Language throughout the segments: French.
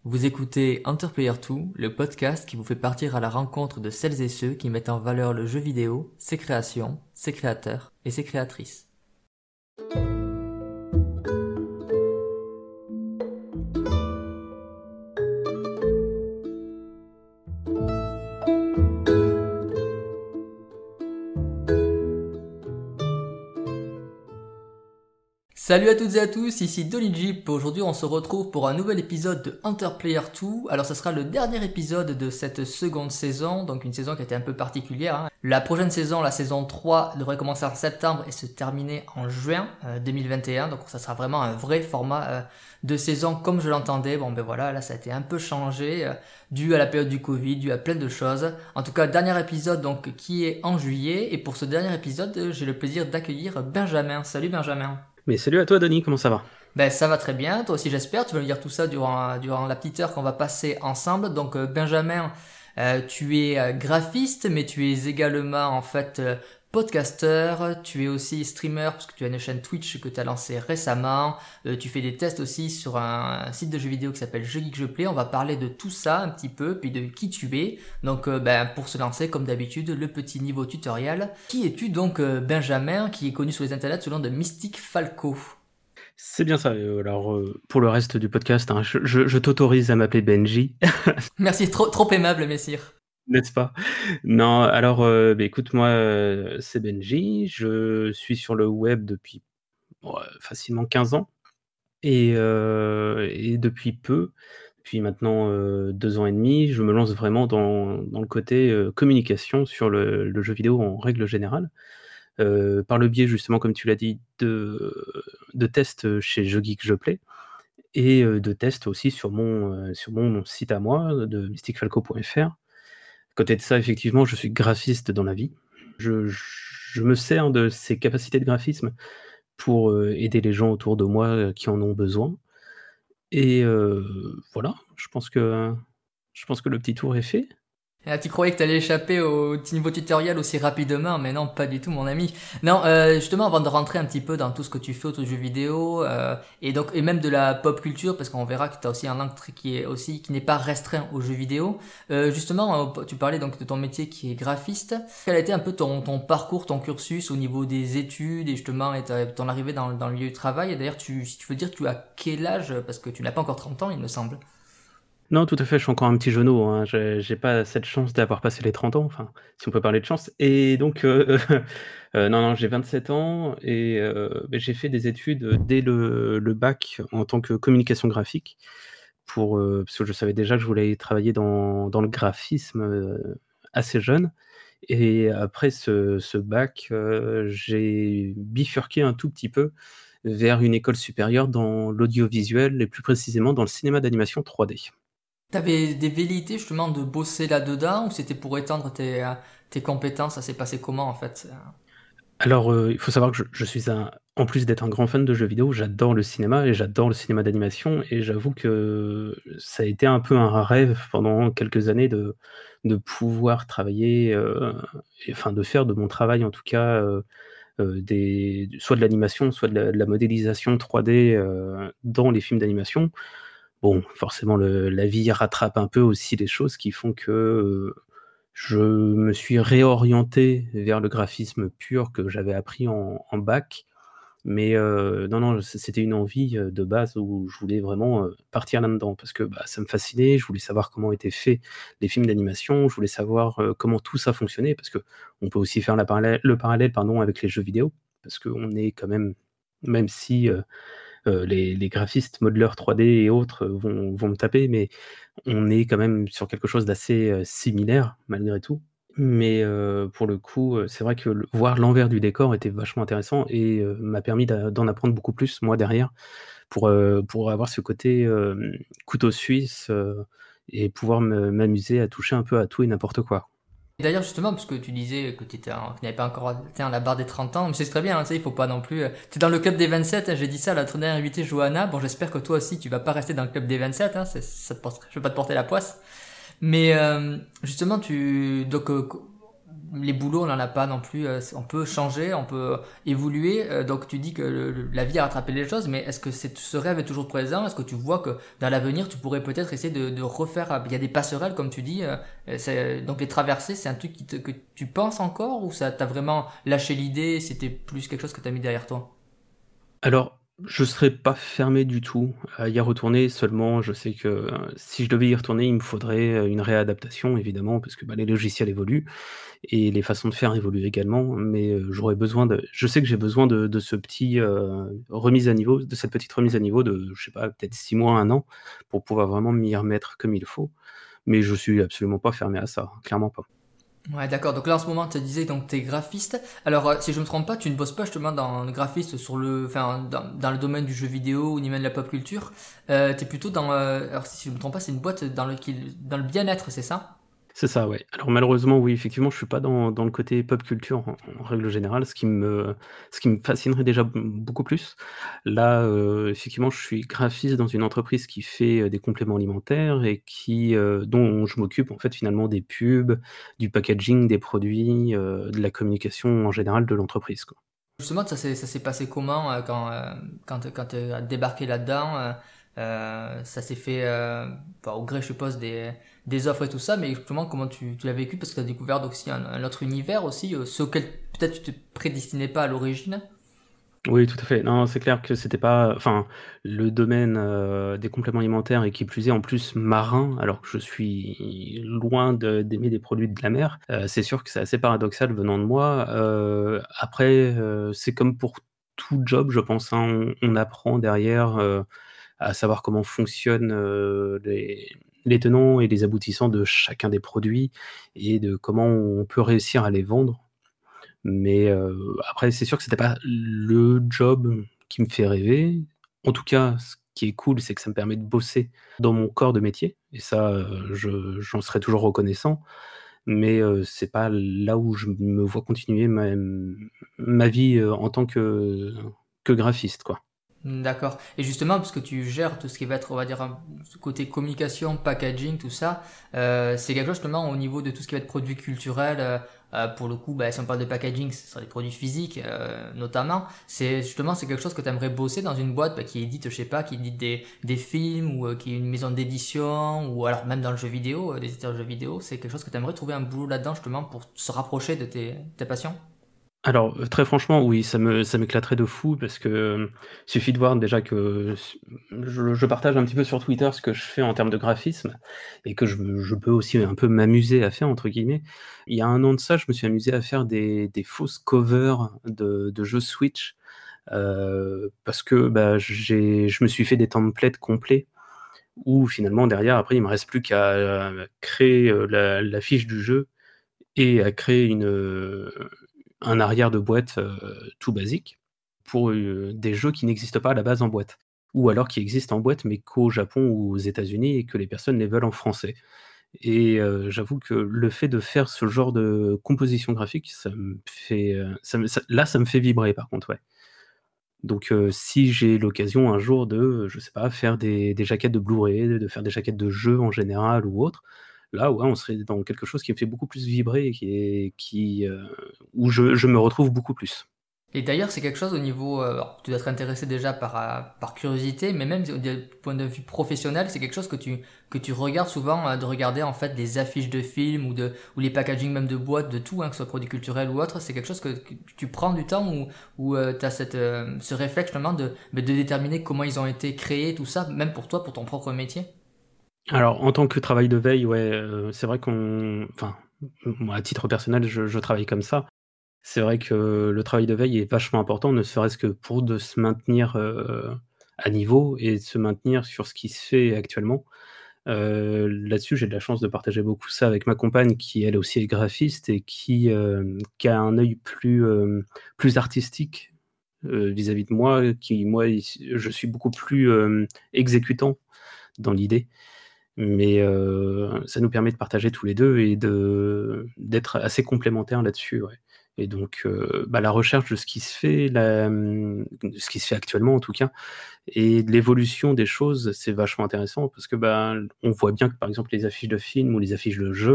Vous écoutez Enter Player 2, le podcast qui vous fait partir à la rencontre de celles et ceux qui mettent en valeur le jeu vidéo, ses créations, ses créateurs et ses créatrices. Salut à toutes et à tous, ici Dolly Jeep. Aujourd'hui on se retrouve pour un nouvel épisode de Enter Player 2. Alors ce sera le dernier épisode de cette seconde saison, donc une saison qui a été un peu particulière. La prochaine saison, la saison 3, devrait commencer en septembre et se terminer en juin 2021. Donc ça sera vraiment un vrai format de saison comme je l'entendais. Bon ben voilà, là ça a été un peu changé, dû à la période du Covid, dû à plein de choses. En tout cas, dernier épisode donc qui est en juillet. Et pour ce dernier épisode, j'ai le plaisir d'accueillir Benjamin. Salut Benjamin. Mais salut à toi, Denis, comment ça va? Ben ça va très bien, toi aussi j'espère, tu vas me dire tout ça durant la petite heure qu'on va passer ensemble. Donc Benjamin, tu es graphiste, mais tu es également en fait podcasteur, tu es aussi streamer parce que tu as une chaîne Twitch que tu as lancée récemment, tu fais des tests aussi sur un site de jeux vidéo qui s'appelle Jeux Geek Je Play. On va parler de tout ça un petit peu, puis de qui tu es. Donc pour se lancer comme d'habitude, le petit niveau tutoriel. Qui es-tu donc Benjamin, qui est connu sur les internets sous le nom de Mystique Falco? C'est bien ça. Alors, pour le reste du podcast, hein, je t'autorise à m'appeler Benji, Merci, trop aimable, messire. n'est-ce pas? Non, alors, écoute, moi, c'est Benji. Je suis sur le web depuis facilement 15 ans. Et depuis peu, depuis maintenant 2 ans et demi, je me lance vraiment dans le côté communication sur le jeu vidéo en règle générale. Par le biais justement, comme tu l'as dit, de tests chez Jeux Geek Je Play et de tests aussi sur mon site à moi de mysticfalco.fr. À côté de ça, effectivement, je suis graphiste dans la vie. Je me sers de ces capacités de graphisme pour aider les gens autour de moi qui en ont besoin. Et voilà, je pense que le petit tour est fait. Ah, tu croyais que t'allais échapper au petit niveau tutoriel aussi rapidement, mais non, pas du tout, mon ami. Non, justement, avant de rentrer un petit peu dans tout ce que tu fais autour du jeu vidéo, et même de la pop culture, parce qu'on verra que t'as aussi un angle qui n'est pas restreint aux jeux vidéo. Justement, tu parlais donc de ton métier qui est graphiste. Quel a été un peu ton parcours, ton cursus au niveau des études et justement ton arrivée dans le milieu du travail? Et d'ailleurs, si tu veux dire, tu as quel âge? Parce que tu n'as pas encore 30 ans, il me semble. Non, tout à fait, je suis encore un petit genou, hein. J'ai pas cette chance d'avoir passé les 30 ans, enfin, si on peut parler de chance. Et donc, non, j'ai 27 ans et j'ai fait des études dès le bac en tant que communication graphique parce que je savais déjà que je voulais travailler dans le graphisme assez jeune. Et après ce bac, j'ai bifurqué un tout petit peu vers une école supérieure dans l'audiovisuel et plus précisément dans le cinéma d'animation 3D. T'avais des velléités justement de bosser là-dedans ou c'était pour étendre tes compétences? Ça s'est passé comment en fait? Alors, il faut savoir que je suis en plus d'être un grand fan de jeux vidéo, j'adore le cinéma et j'adore le cinéma d'animation et j'avoue que ça a été un peu un rêve pendant quelques années de pouvoir travailler, et enfin de faire de mon travail en tout cas, soit de l'animation, soit de la modélisation 3D, dans les films d'animation. Bon, forcément la vie rattrape un peu aussi les choses qui font que, je me suis réorienté vers le graphisme pur que j'avais appris en bac. Mais non, c'était une envie, de base où je voulais vraiment, partir là-dedans parce que, bah, ça me fascinait. Je voulais savoir comment étaient faits les films d'animation. Je voulais savoir, comment tout ça fonctionnait parce qu'on peut aussi faire le parallèle, pardon, avec les jeux vidéo. Parce qu'on est quand même si, les graphistes, modeleurs 3D et autres vont me taper, mais on est quand même sur quelque chose d'assez, similaire malgré tout. Mais pour le coup, c'est vrai que voir l'envers du décor était vachement intéressant et m'a permis d'en apprendre beaucoup plus moi derrière pour avoir ce côté, couteau suisse, et pouvoir m'amuser à toucher un peu à tout et n'importe quoi. Et d'ailleurs justement, parce que tu disais que tu n'avais pas encore atteint la barre des 30 ans, mais c'est très bien, hein, tu sais, il faut pas non plus... T'es dans le club des 27, hein, j'ai dit ça à la dernière invitée Johanna, bon j'espère que toi aussi tu vas pas rester dans le club des 27, hein, je veux pas te porter la poisse. Mais justement, donc les boulots, on n'en a pas non plus. On peut changer, on peut évoluer. Donc tu dis que la vie a rattrapé les choses, mais est-ce que ce rêve est toujours présent? Est-ce que tu vois que dans l'avenir, tu pourrais peut-être essayer de refaire. Il y a des passerelles, comme tu dis. Donc les traversées, c'est un truc que tu penses encore ou ça t'as vraiment lâché l'idée? C'était plus quelque chose que t'as mis derrière toi? Alors, je serais pas fermé du tout à y retourner, seulement je sais que, si je devais y retourner, il me faudrait, une réadaptation évidemment parce que, bah, les logiciels évoluent et les façons de faire évoluent également, mais, j'aurais besoin de je sais que j'ai besoin de ce petit, remise à niveau de cette petite remise à niveau de, je sais pas, peut-être 6 mois, 1 an, pour pouvoir vraiment m'y remettre comme il faut, mais je suis absolument pas fermé à ça, clairement pas. Ouais, d'accord. Donc là, en ce moment, tu disais donc t'es graphiste. Alors, si je me trompe pas, tu ne bosses pas justement dans le graphiste enfin, dans le domaine du jeu vidéo ou ni même de la pop culture. T'es plutôt alors si je me trompe pas, c'est une boîte dans le bien-être, c'est ça? C'est ça, ouais. Alors malheureusement, oui, effectivement, je suis pas dans le côté pop culture en règle générale, ce qui me fascinerait déjà beaucoup plus. Là, effectivement, je suis graphiste dans une entreprise qui fait, des compléments alimentaires et dont je m'occupe en fait finalement des pubs, du packaging des produits, de la communication en général de l'entreprise, quoi. Justement, ça s'est passé comment quand t'as débarqué là-dedans? Ça s'est fait enfin, au gré, je suppose, des offres et tout ça, mais justement, comment tu l'as vécu? Parce que tu as découvert aussi un autre univers aussi, ce auquel peut-être tu te prédestinais pas à l'origine. Oui, tout à fait. Non, c'est clair que c'était pas enfin, le domaine, des compléments alimentaires et qui plus est, en plus, marin, alors que je suis loin d'aimer des produits de la mer, c'est sûr que c'est assez paradoxal venant de moi. Après, c'est comme pour tout job, je pense, hein, on apprend derrière, à savoir comment fonctionnent, les tenants et les aboutissants de chacun des produits et de comment on peut réussir à les vendre. Mais, après c'est sûr que c'était pas le job qui me fait rêver. En tout cas, ce qui est cool, c'est que ça me permet de bosser dans mon corps de métier et ça, j'en serai toujours reconnaissant. Mais, c'est pas là où je me vois continuer ma vie, en tant que graphiste, quoi. D'accord. Et justement, parce que tu gères tout ce qui va être, on va dire, ce côté communication, packaging, tout ça, c'est quelque chose justement au niveau de tout ce qui va être produits culturels. Pour le coup, bah, si on parle de packaging, ce sera des produits physiques notamment. C'est quelque chose que tu aimerais bosser dans une boîte bah, qui édite, je sais pas, qui édite des films ou qui est une maison d'édition ou alors même dans le jeu vidéo, des éditeurs de jeux vidéo. C'est quelque chose que tu aimerais trouver un boulot là-dedans justement pour se rapprocher de tes passions. Alors, très franchement, oui, ça m'éclaterait de fou parce que, suffit de voir déjà que je partage un petit peu sur Twitter ce que je fais en termes de graphisme et que je peux aussi un peu «m'amuser à faire» entre guillemets. Il y a 1 an de ça, je me suis amusé à faire des fausses covers de jeux Switch, parce que, bah, je me suis fait des templates complets où finalement derrière après il me reste plus qu'à, créer, la fiche du jeu et à créer un arrière de boîte, tout basique pour, des jeux qui n'existent pas à la base en boîte. Ou alors qui existent en boîte, mais qu'au Japon ou aux États-Unis et que les personnes les veulent en français. Et j'avoue que le fait de faire ce genre de composition graphique, ça me fait, ça me fait vibrer par contre, ouais. Donc si j'ai l'occasion un jour de, je sais pas, faire des jaquettes de Blu-ray, de faire des jaquettes de jeux en général ou autre, là, ouais, on serait dans quelque chose qui me fait beaucoup plus vibrer et où je me retrouve beaucoup plus. Et d'ailleurs, c'est quelque chose au niveau, alors, tu dois être intéressé déjà par curiosité, mais même du point de vue professionnel, c'est quelque chose que tu regardes souvent, de regarder en fait des affiches de films ou les packaging même de boîtes, de tout, hein, que ce soit produits culturels ou autre. C'est quelque chose que tu prends du temps ou tu as ce réflexe justement de déterminer comment ils ont été créés, tout ça, même pour toi, pour ton propre métier. Alors en tant que travail de veille, ouais, c'est vrai enfin, moi à titre personnel, je travaille comme ça. C'est vrai que le travail de veille est vachement important, ne serait-ce que pour de se maintenir, à niveau et de se maintenir sur ce qui se fait actuellement. Là-dessus, j'ai de la chance de partager beaucoup ça avec ma compagne qui elle aussi est graphiste et qui a un œil plus artistique, vis-à-vis de moi, moi, je suis beaucoup plus, exécutant dans l'idée. Mais ça nous permet de partager tous les 2 et d'être assez complémentaires là-dessus, ouais. Et donc bah, la recherche de ce qui se fait, de ce qui se fait actuellement en tout cas et de l'évolution des choses, c'est vachement intéressant parce que, bah, on voit bien que par exemple les affiches de films ou les affiches de jeux,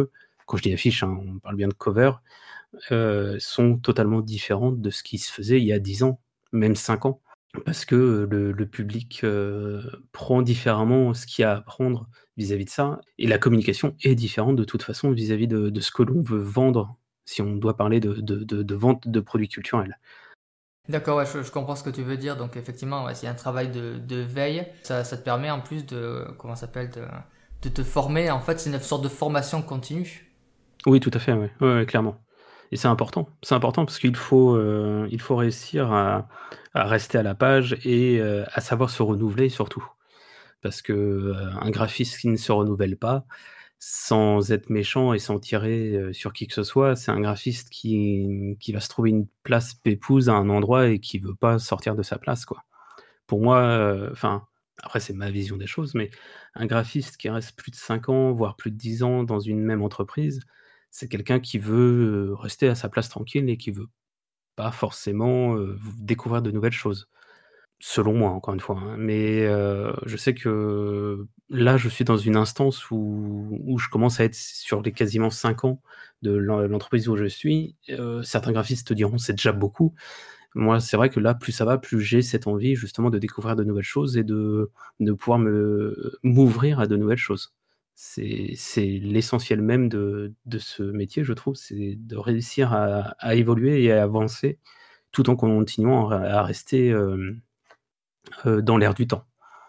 quand je dis affiche, hein, on parle bien de cover, sont totalement différentes de ce qui se faisait il y a 10 ans, même 5 ans. Parce que le public prend différemment ce qu'il y a à apprendre vis-à-vis de ça, et la communication est différente de toute façon vis-à-vis de ce que l'on veut vendre, si on doit parler de vente de produits culturels. D'accord, ouais, je comprends ce que tu veux dire. Donc effectivement, ouais, s'il y a un travail de veille, ça te permet en plus comment ça s'appelle, de te former. En fait, c'est une sorte de formation continue. Oui, tout à fait, ouais. Ouais, ouais, clairement. Et c'est important. C'est important parce il faut réussir à rester à la page et à savoir se renouveler surtout. Parce que, un graphiste qui ne se renouvelle pas, sans être méchant et sans tirer, sur qui que ce soit, c'est un graphiste qui va se trouver une place pépouze à un endroit et qui veut pas sortir de sa place, quoi. Pour moi, enfin, après c'est ma vision des choses, mais un graphiste qui reste plus de 5 ans, voire plus de 10 ans dans une même entreprise, c'est quelqu'un qui veut, rester à sa place tranquille et qui veut pas forcément, découvrir de nouvelles choses. Selon moi, encore une fois, hein, mais je sais que là, je suis dans une instance où je commence à être sur les quasiment 5 ans de l'entreprise où je suis. Certains graphistes te diront: «C'est déjà beaucoup». Moi, c'est vrai que là, plus ça va, plus j'ai cette envie justement de découvrir de nouvelles choses et de pouvoir m'ouvrir à de nouvelles choses. C'est l'essentiel même de ce métier, je trouve, c'est de réussir à évoluer et à avancer tout en continuant à rester, dans l'air du temps.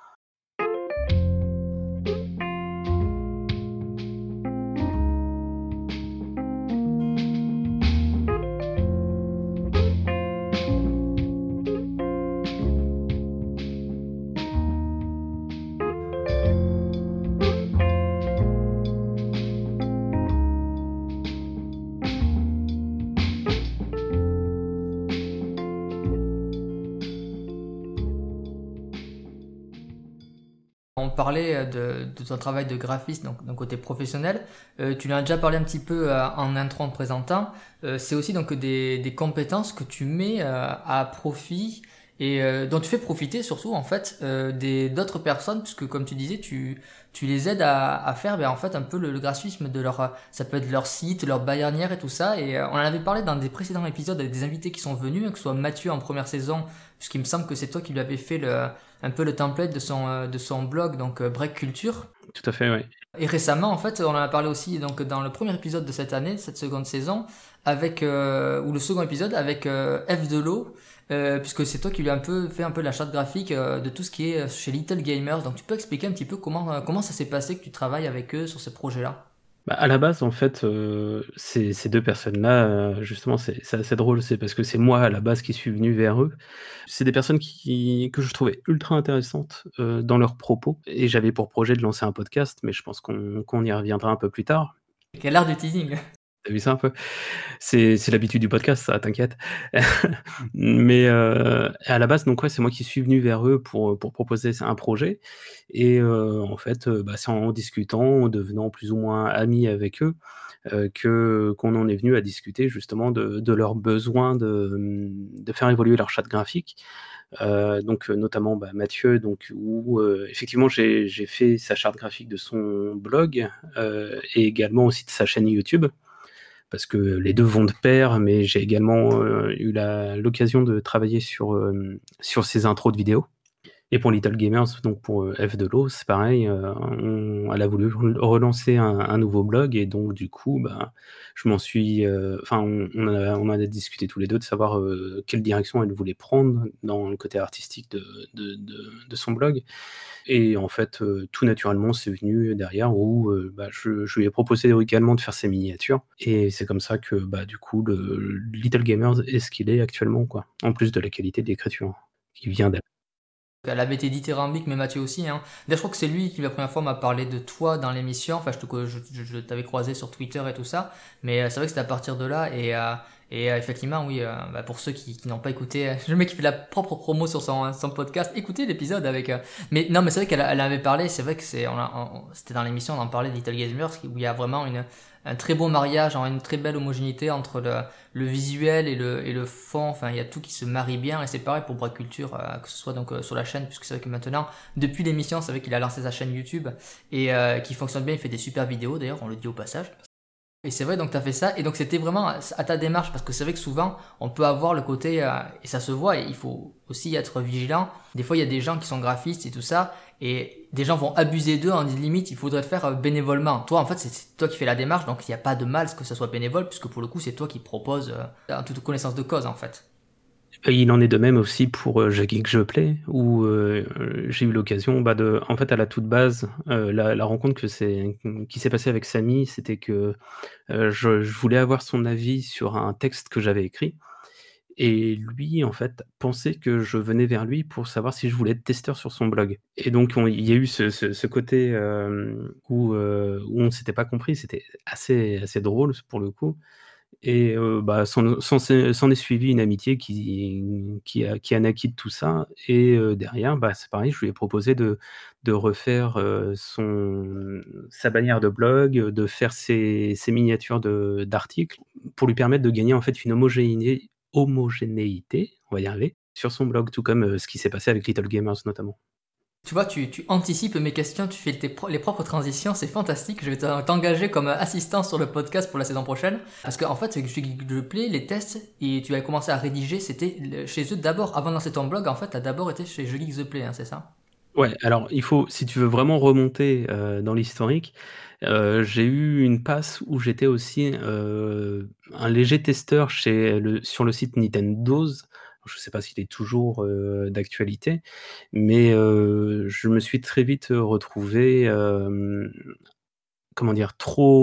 On parlait de ton travail de graphiste, donc d'un côté professionnel. Tu l'as déjà parlé un petit peu en intro en te présentant. C'est aussi donc des compétences que tu mets à profit et dont tu fais profiter surtout en fait d'autres personnes, puisque comme tu disais, tu les aides à faire en fait un peu le graphisme de ça peut être leur site, leur bannière et tout ça. Et on en avait parlé dans des précédents épisodes avec des invités qui sont venus, que ce soit Mathieu en première saison, puisqu'il me semble que c'est toi qui lui avais fait un peu le template de son blog, donc Break Culture. Tout à fait, oui. Et récemment, en fait, on en a parlé aussi donc dans le premier épisode de cette année, de cette seconde saison, avec ou le second épisode avec F de l'eau, puisque c'est toi qui lui as un peu fait un peu la charte graphique de tout ce qui est chez Little Gamers. Donc tu peux expliquer un petit peu comment ça s'est passé que tu travailles avec eux sur ces projets-là. Bah, à la base, en fait, ces 2 personnes-là, justement, c'est assez drôle, c'est parce que c'est moi, à la base, qui suis venu vers eux. C'est des personnes que je trouvais ultra intéressantes, dans leurs propos, et j'avais pour projet de lancer un podcast, mais je pense qu'on y reviendra un peu plus tard. Quel art du teasing. Tu vu ça un peu? C'est l'habitude du podcast ça, t'inquiète. Mais, à la base, donc ouais, c'est moi qui suis venu vers eux pour proposer un projet, et en fait, bah, c'est en discutant, en devenant plus ou moins amis avec eux, qu'on en est venu à discuter justement de leurs besoins de faire évoluer leur charte graphique. Donc, notamment, bah, Mathieu, donc où, effectivement j'ai fait sa charte graphique de son blog, et également aussi de sa chaîne YouTube. Parce que les 2 vont de pair, mais j'ai également, eu l'occasion de travailler sur ses intros de vidéos. Et pour Little Gamers, donc pour, F de l'eau, c'est pareil, elle a voulu relancer un nouveau blog, et donc du coup, bah, je m'en suis, enfin on a discuté tous les 2 de savoir, quelle direction elle voulait prendre dans le côté artistique de son blog. Et en fait, tout naturellement, c'est venu derrière où, bah, je lui ai proposé également de faire ses miniatures, et c'est comme ça que, bah, du coup, le Little Gamers est ce qu'il est actuellement, quoi. En plus de la qualité d'écriture qui vient d'elle. Elle avait été dithyrambique, mais Mathieu aussi. Hein. D'ailleurs, je crois que c'est lui qui la première fois m'a parlé de toi dans l'émission. Enfin, je t'avais croisé sur Twitter et tout ça. Mais c'est vrai que c'était à partir de là. Et effectivement, oui, bah, pour ceux qui n'ont pas écouté, le mec qui fait la propre promo sur son podcast, écoutez l'épisode avec. Mais non, mais c'est vrai qu'elle avait parlé. C'est vrai que c'était dans l'émission, on en parlait de Little Gamers, où il y a vraiment un très beau mariage, une très belle homogénéité entre le visuel et le fond. Enfin, il y a tout qui se marie bien, et c'est pareil pour Break Culture, que ce soit donc sur la chaîne, puisque c'est vrai que maintenant, depuis l'émission, c'est vrai qu'il a lancé sa chaîne YouTube et qui fonctionne bien. Il fait des super vidéos, d'ailleurs, on le dit au passage. Et c'est vrai, donc tu as fait ça, et donc c'était vraiment à ta démarche, parce que c'est vrai que souvent, on peut avoir le côté, et ça se voit, et il faut aussi être vigilant. Des fois, il y a des gens qui sont graphistes et tout ça, et des gens vont abuser d'eux en disant limite, il faudrait le faire bénévolement. Toi, en fait, c'est toi qui fais la démarche, donc il n'y a pas de mal que ça soit bénévole, puisque pour le coup, c'est toi qui proposes en toute connaissance de cause, en fait. Et il en est de même aussi pour Je Geek Je Play, où j'ai eu l'occasion, en fait, à la toute base, la rencontre qui s'est passée avec Samy, c'était que je voulais avoir son avis sur un texte que j'avais écrit. Et lui, en fait, pensait que je venais vers lui pour savoir si je voulais être testeur sur son blog. Et donc, il y a eu ce côté où on ne s'était pas compris. C'était assez drôle pour le coup. Et s'en est suivi une amitié qui a naquis de tout ça. Et derrière, c'est pareil, je lui ai proposé de refaire sa bannière de blog, de faire ses miniatures d'articles, pour lui permettre de gagner en fait une homogénéité, on va y arriver, sur son blog, tout comme ce qui s'est passé avec Little Gamers notamment. Tu vois, tu anticipes mes questions, tu fais les propres transitions, c'est fantastique. Je vais t'engager comme assistant sur le podcast pour la saison prochaine. Parce qu'en fait, avec je Play, les tests, et tu as commencé à rédiger, c'était chez eux d'abord, avant de lancer ton blog, en fait, tu as d'abord été chez Je Geek The Play, hein, c'est ça? Ouais, alors si tu veux vraiment remonter dans l'historique, j'ai eu une passe où j'étais aussi un léger testeur sur le site Nintendo's. Je sais pas s'il est toujours d'actualité, mais je me suis très vite retrouvé, comment dire?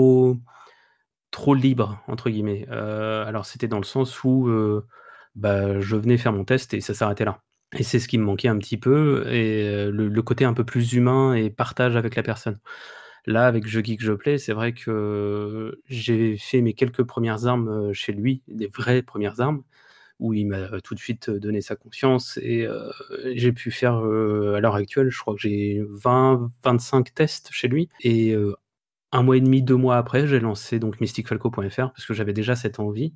Trop «libre» entre guillemets. Alors c'était dans le sens où, je venais faire mon test et ça s'arrêtait là. Et c'est ce qui me manquait un petit peu, et le côté un peu plus humain et partage avec la personne. Là, avec Je Geek Je Play, c'est vrai que j'ai fait mes quelques premières armes, chez lui, des vraies premières armes, où il m'a tout de suite donné sa confiance, et j'ai pu faire, à l'heure actuelle, je crois que j'ai 20-25 tests chez lui, et 1 mois et demi, 2 mois après, j'ai lancé donc mysticfalco.fr parce que j'avais déjà cette envie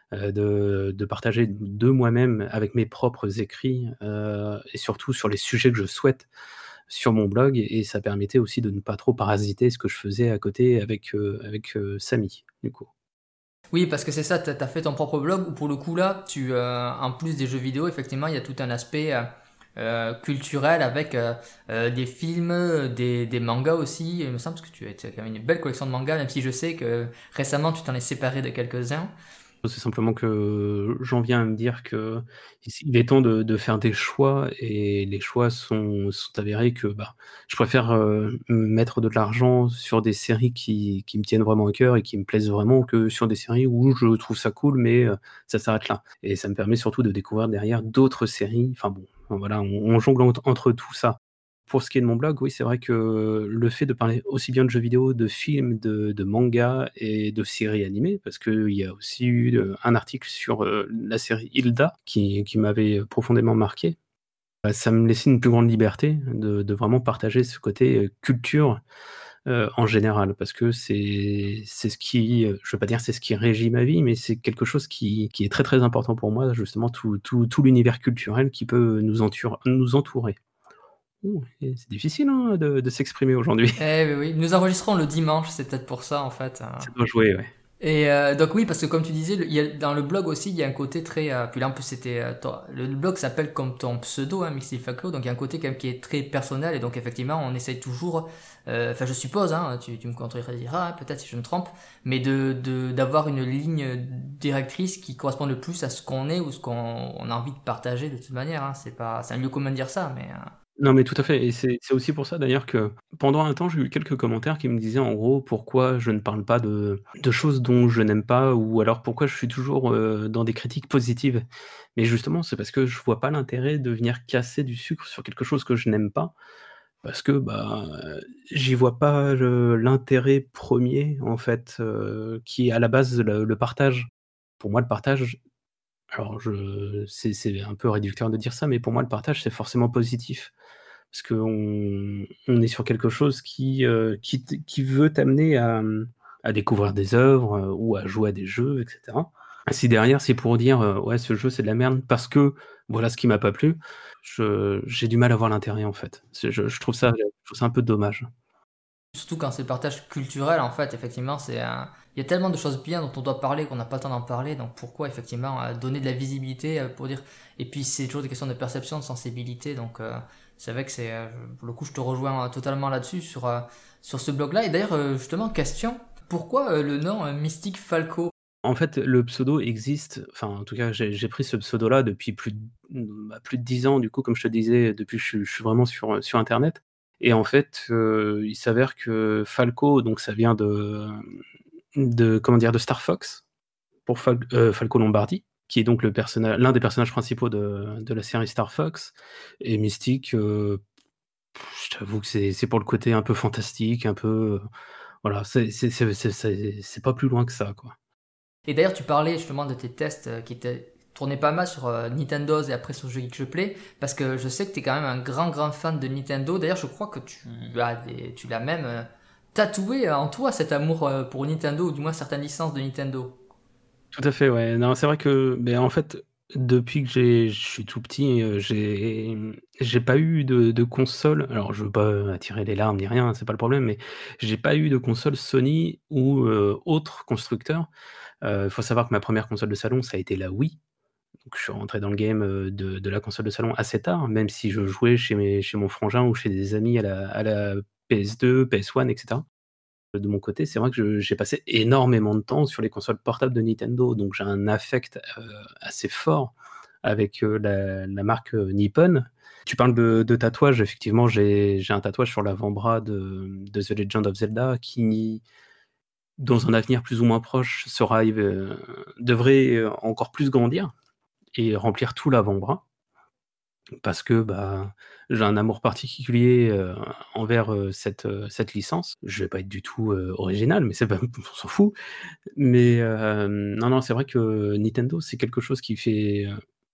de partager de moi-même avec mes propres écrits, et surtout sur les sujets que je souhaite sur mon blog, et ça permettait aussi de ne pas trop parasiter ce que je faisais à côté avec Samy, du coup. Oui, parce que c'est ça, tu as fait ton propre blog où pour le coup là, en plus des jeux vidéo, effectivement, il y a tout un aspect culturel avec des films, des mangas aussi. Il me semble que tu as quand même une belle collection de mangas, même si je sais que récemment tu t'en es séparé de quelques-uns. C'est simplement que j'en viens à me dire que il est temps de faire des choix, et les choix sont avérés que, je préfère, mettre de l'argent sur des séries qui me tiennent vraiment à cœur et qui me plaisent vraiment, que sur des séries où je trouve ça cool, mais ça s'arrête là, et ça me permet surtout de découvrir derrière d'autres séries. Enfin bon, voilà, on jongle entre tout ça. Pour ce qui est de mon blog, oui, c'est vrai que le fait de parler aussi bien de jeux vidéo, de films, de mangas et de séries animées, parce qu'il y a aussi eu un article sur la série Hilda qui m'avait profondément marqué. Ça me laissait une plus grande liberté de vraiment partager ce côté culture en général, parce que c'est ce qui, je veux pas dire c'est ce qui régit ma vie, mais c'est quelque chose qui est très très important pour moi, justement, tout l'univers culturel qui peut nous entourer. Ouh, et c'est difficile, hein, de s'exprimer aujourd'hui. Eh oui, oui, nous enregistrons le dimanche, c'est peut-être pour ça en fait. Ça doit jouer, ouais. Et donc oui, parce que comme tu disais, dans le blog aussi, il y a un côté très... puis là, en plus, c'était... le blog s'appelle comme ton pseudo, hein, Mixi Faclo, donc il y a un côté quand même qui est très personnel, et donc effectivement, on essaye toujours... Enfin, je suppose, hein, tu me contrediras, peut-être si je me trompe, mais d'avoir une ligne directrice qui correspond le plus à ce qu'on est ou ce qu'on a envie de partager de toute manière. Hein. C'est un lieu commun de dire ça, mais... Non, mais tout à fait, et c'est aussi pour ça d'ailleurs que pendant un temps, j'ai eu quelques commentaires qui me disaient en gros pourquoi je ne parle pas de choses dont je n'aime pas, ou alors pourquoi je suis toujours dans des critiques positives. Mais justement, c'est parce que je vois pas l'intérêt de venir casser du sucre sur quelque chose que je n'aime pas, parce que j'y vois pas l'intérêt premier en fait, qui est à la base le partage. Pour moi, le partage, alors c'est un peu réducteur de dire ça, mais pour moi, le partage, c'est forcément positif. Parce qu'on est sur quelque chose qui veut t'amener à découvrir des œuvres, ou à jouer à des jeux, et cetera. Si derrière, c'est pour dire, «Ouais, ce jeu, c'est de la merde parce que voilà ce qui m'a pas plu», j'ai du mal à voir l'intérêt, en fait. Je trouve ça un peu dommage. Surtout quand c'est le partage culturel, en fait, effectivement, il y a tellement de choses bien dont on doit parler qu'on n'a pas le temps d'en parler, donc pourquoi effectivement donner de la visibilité pour dire. Et puis c'est toujours des questions de perception, de sensibilité, donc c'est vrai que pour le coup, je te rejoins totalement là-dessus sur ce blog-là. Et d'ailleurs, justement, question, pourquoi le nom Mystique Falco? En fait, le pseudo existe, enfin en tout cas j'ai pris ce pseudo-là depuis plus de 10 ans, du coup, comme je te disais, depuis que je suis vraiment sur internet. Et en fait, il s'avère que Falco, donc ça vient comment dire, de Star Fox, pour Falco Lombardi, qui est donc l'un des personnages principaux de la série Star Fox. Et Mystique, je t'avoue que c'est pour le côté un peu fantastique, un peu, voilà, c'est pas plus loin que ça, quoi. Et d'ailleurs, tu parlais justement de tes tests qui étaient tournés pas mal sur Nintendo's et après sur Jeux Geek Je Play, parce que je sais que tu es quand même un grand fan de Nintendo. D'ailleurs, je crois que tu l'as même tatoué en toi cet amour pour Nintendo, ou du moins certaines licences de Nintendo. Tout à fait, ouais. Non, c'est vrai que, ben, en fait, depuis que je suis tout petit, j'ai pas eu de console. Alors, je veux pas attirer les larmes ni rien, c'est pas le problème, mais j'ai pas eu de console Sony ou autre constructeur. Il faut savoir que ma première console de salon, ça a été la Wii. Donc, je suis rentré dans le game de la console de salon assez tard, même si je jouais chez mon frangin ou chez des amis à la PS2, PS1, etc. De mon côté, c'est vrai que j'ai passé énormément de temps sur les consoles portables de Nintendo, donc j'ai un affect assez fort avec la marque Nippon. Tu parles de tatouage, effectivement, j'ai un tatouage sur l'avant-bras de The Legend of Zelda qui, dans un avenir plus ou moins proche, devrait encore plus grandir et remplir tout l'avant-bras. Parce que bah, j'ai un amour particulier envers cette licence. Je vais pas être du tout original, mais c'est pas, on s'en fout. Mais non, non, c'est vrai que Nintendo, c'est quelque chose qui fait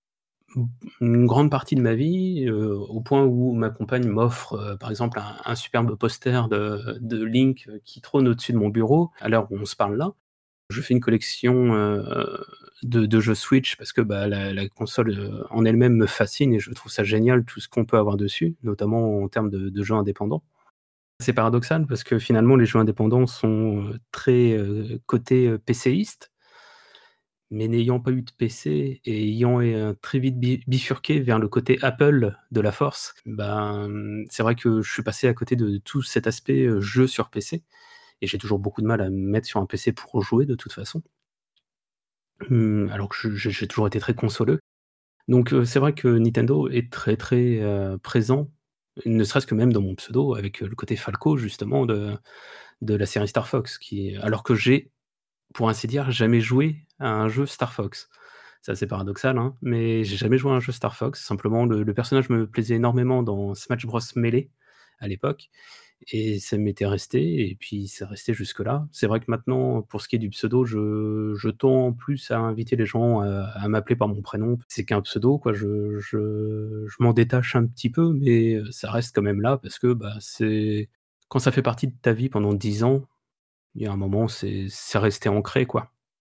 une grande partie de ma vie, au point où ma compagne m'offre, par exemple, un superbe poster de Link qui trône au-dessus de mon bureau, à l'heure où on se parle là. Je fais une collection de jeux Switch parce que bah, la console en elle-même me fascine et je trouve ça génial tout ce qu'on peut avoir dessus, notamment en termes de jeux indépendants. C'est paradoxal parce que finalement les jeux indépendants sont très côté PCiste, mais n'ayant pas eu de PC et ayant très vite bifurqué vers le côté Apple de la force, ben, c'est vrai que je suis passé à côté de tout cet aspect jeu sur PC. Et j'ai toujours beaucoup de mal à me mettre sur un PC pour jouer de toute façon. Alors que j'ai toujours été très consoleux. Donc c'est vrai que Nintendo est très, très, présent, ne serait-ce que même dans mon pseudo avec, le côté Falco justement de la série Star Fox alors que j'ai, pour ainsi dire, jamais joué à un jeu Star Fox. C'est assez paradoxal, hein, mais j'ai jamais joué à un jeu Star Fox. Simplement le personnage me plaisait énormément dans Smash Bros Melee à l'époque et ça m'était resté et puis c'est resté jusque-là. C'est vrai que maintenant, pour ce qui est du pseudo, je tends plus à inviter les gens à m'appeler par mon prénom. C'est qu'un pseudo, quoi, je m'en détache un petit peu, mais ça reste quand même là parce que, bah, c'est quand ça fait partie de ta vie pendant 10 ans, il y a un moment, c'est resté ancré, quoi.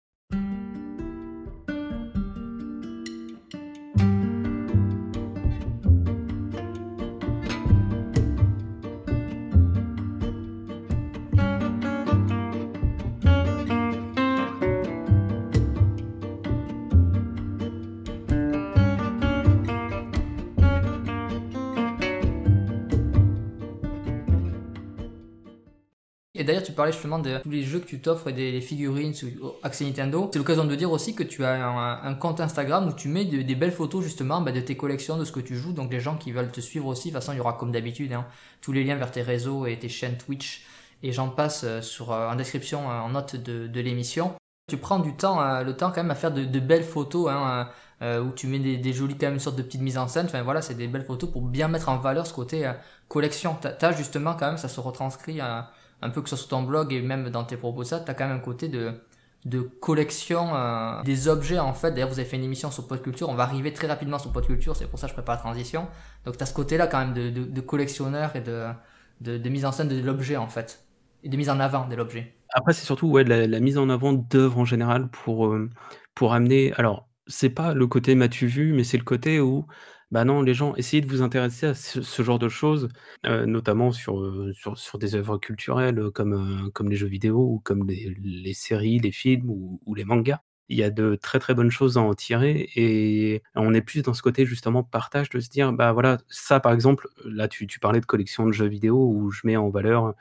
Et d'ailleurs, tu parlais justement de tous les jeux que tu t'offres et des figurines sous accès Nintendo. C'est l'occasion de dire aussi que tu as un compte Instagram où tu mets des belles photos justement de tes collections, de ce que tu joues. Donc les gens qui veulent te suivre aussi, de toute façon, il y aura comme d'habitude tous les liens vers tes réseaux et tes chaînes Twitch. Et j'en passe en description, en note de l'émission. Tu prends le temps quand même à faire de belles photos où tu mets des jolies quand même une sorte de petite mise en scène. Enfin voilà, c'est des belles photos pour bien mettre en valeur ce côté collection. T'as justement quand même, ça se retranscrit un peu que ce soit sur ton blog et même dans tes propos ça, t'as quand même un côté de collection des objets en fait. D'ailleurs vous avez fait une émission sur Pod Culture, on va arriver très rapidement sur Pod Culture, c'est pour ça que je prépare la transition. Donc t'as ce côté là quand même de collectionneur et de mise en scène de l'objet en fait, et de mise en avant de l'objet. Après, c'est surtout, ouais, de la mise en avant d'œuvres en général pour amener alors, c'est pas le côté m'as-tu vu, mais c'est le côté où, Bah non, les gens, essayez de vous intéresser à ce genre de choses, notamment sur des œuvres culturelles, comme les jeux vidéo ou comme les séries, les films ou les mangas. Il y a de très, très bonnes choses à en tirer et on est plus dans ce côté justement partage, de se dire: «Bah, voilà, ça par exemple», là tu parlais de collection de jeux vidéo où je mets en valeur,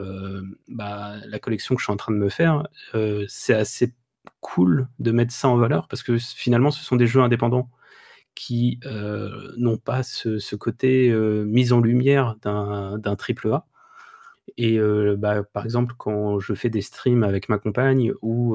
bah, la collection que je suis en train de me faire, c'est assez cool de mettre ça en valeur parce que finalement ce sont des jeux indépendants qui, n'ont pas ce côté, mise en lumière d'un triple A et bah, par exemple, quand je fais des streams avec ma compagne ou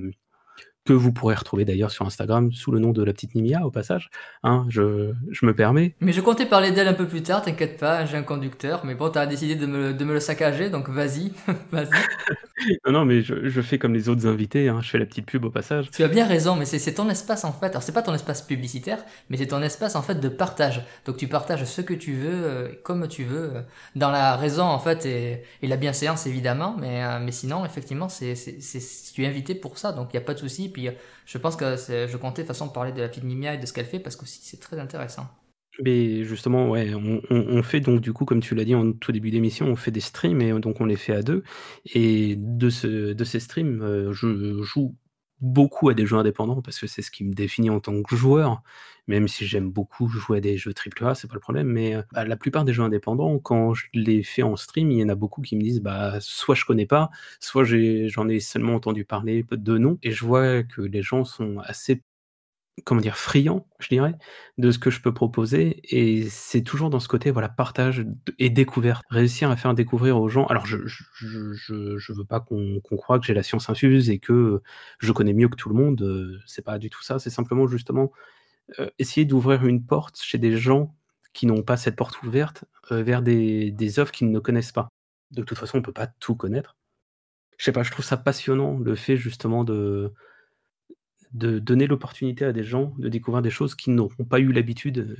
que vous pourrez retrouver d'ailleurs sur Instagram sous le nom de la petite Nimia au passage, hein, je me permets. Mais je comptais parler d'elle un peu plus tard, t'inquiète pas, j'ai un conducteur, mais bon, t'as décidé de me le saccager, donc vas-y, vas-y. Non, non, mais je fais comme les autres invités, hein, je fais la petite pub au passage. Tu as bien raison, mais c'est ton espace en fait. Alors c'est pas ton espace publicitaire, mais c'est ton espace en fait de partage. Donc tu partages ce que tu veux, comme tu veux, dans la raison en fait et la bienséance évidemment. Mais sinon effectivement tu es invité pour ça, donc il y a pas de souci. Puis je pense que je comptais de toute façon parler de la petite Nimia et de ce qu'elle fait parce que aussi c'est très intéressant. Mais justement, ouais, on fait donc du coup, comme tu l'as dit en tout début d'émission, on fait des streams et donc on les fait à 2 et de ces streams, je joue beaucoup à des jeux indépendants parce que c'est ce qui me définit en tant que joueur, même si j'aime beaucoup jouer à des jeux triple A, c'est pas le problème, mais bah, la plupart des jeux indépendants, quand je les fais en stream, il y en a beaucoup qui me disent: «Bah, soit je connais pas, soit j'en ai seulement entendu parler de nom» et je vois que les gens sont assez, comment dire? Friand, je dirais, de ce que je peux proposer et c'est toujours dans ce côté, voilà, partage et découverte. Réussir à faire découvrir aux gens, alors je veux pas qu'on croie que j'ai la science infuse et que je connais mieux que tout le monde, c'est pas du tout ça. C'est simplement justement, essayer d'ouvrir une porte chez des gens qui n'ont pas cette porte ouverte, vers des œuvres qu'ils ne connaissent pas. De toute façon, on peut pas tout connaître. Je sais pas, je trouve ça passionnant, le fait justement de donner l'opportunité à des gens de découvrir des choses qu'ils n'auront pas eu l'habitude,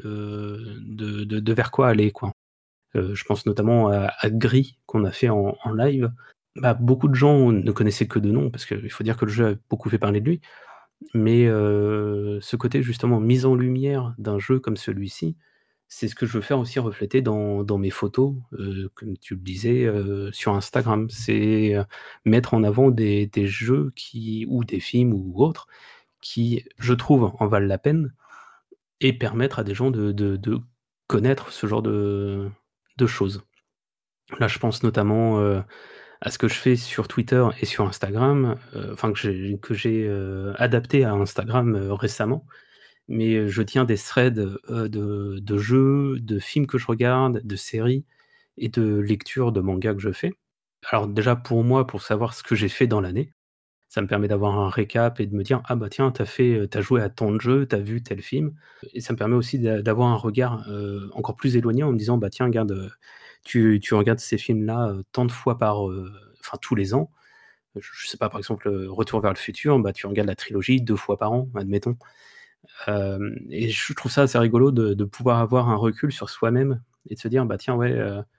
de vers quoi aller, quoi. Je pense notamment à Gris qu'on a fait en live. Bah, beaucoup de gens ne connaissaient que de nom parce qu'il faut dire que le jeu a beaucoup fait parler de lui, mais ce côté justement mise en lumière d'un jeu comme celui-ci, c'est ce que je veux faire aussi refléter dans mes photos, comme tu le disais, sur Instagram. C'est, mettre en avant des jeux qui ou des films ou autres qui, je trouve, en valent la peine et permettre à des gens de connaître ce genre de choses. Là, je pense notamment, à ce que je fais sur Twitter et sur Instagram, enfin que j'ai adapté à Instagram, récemment. Mais, je tiens des threads, de jeux, de films que je regarde, de séries et de lectures de mangas que je fais. Alors déjà pour moi, pour savoir ce que j'ai fait dans l'année, ça me permet d'avoir un récap et de me dire: «Ah bah tiens, tu joué à tant de jeux, t'as vu tel film» et ça me permet aussi d'avoir un regard, encore plus éloigné en me disant: «Bah tiens, regarde, tu regardes ces films-là, tant de fois enfin tous les ans». Je sais pas, par exemple, Retour vers le futur, bah tu regardes la trilogie 2 fois par an, admettons. Et je trouve ça assez rigolo de pouvoir avoir un recul sur soi-même et de se dire: «Bah tiens, ouais,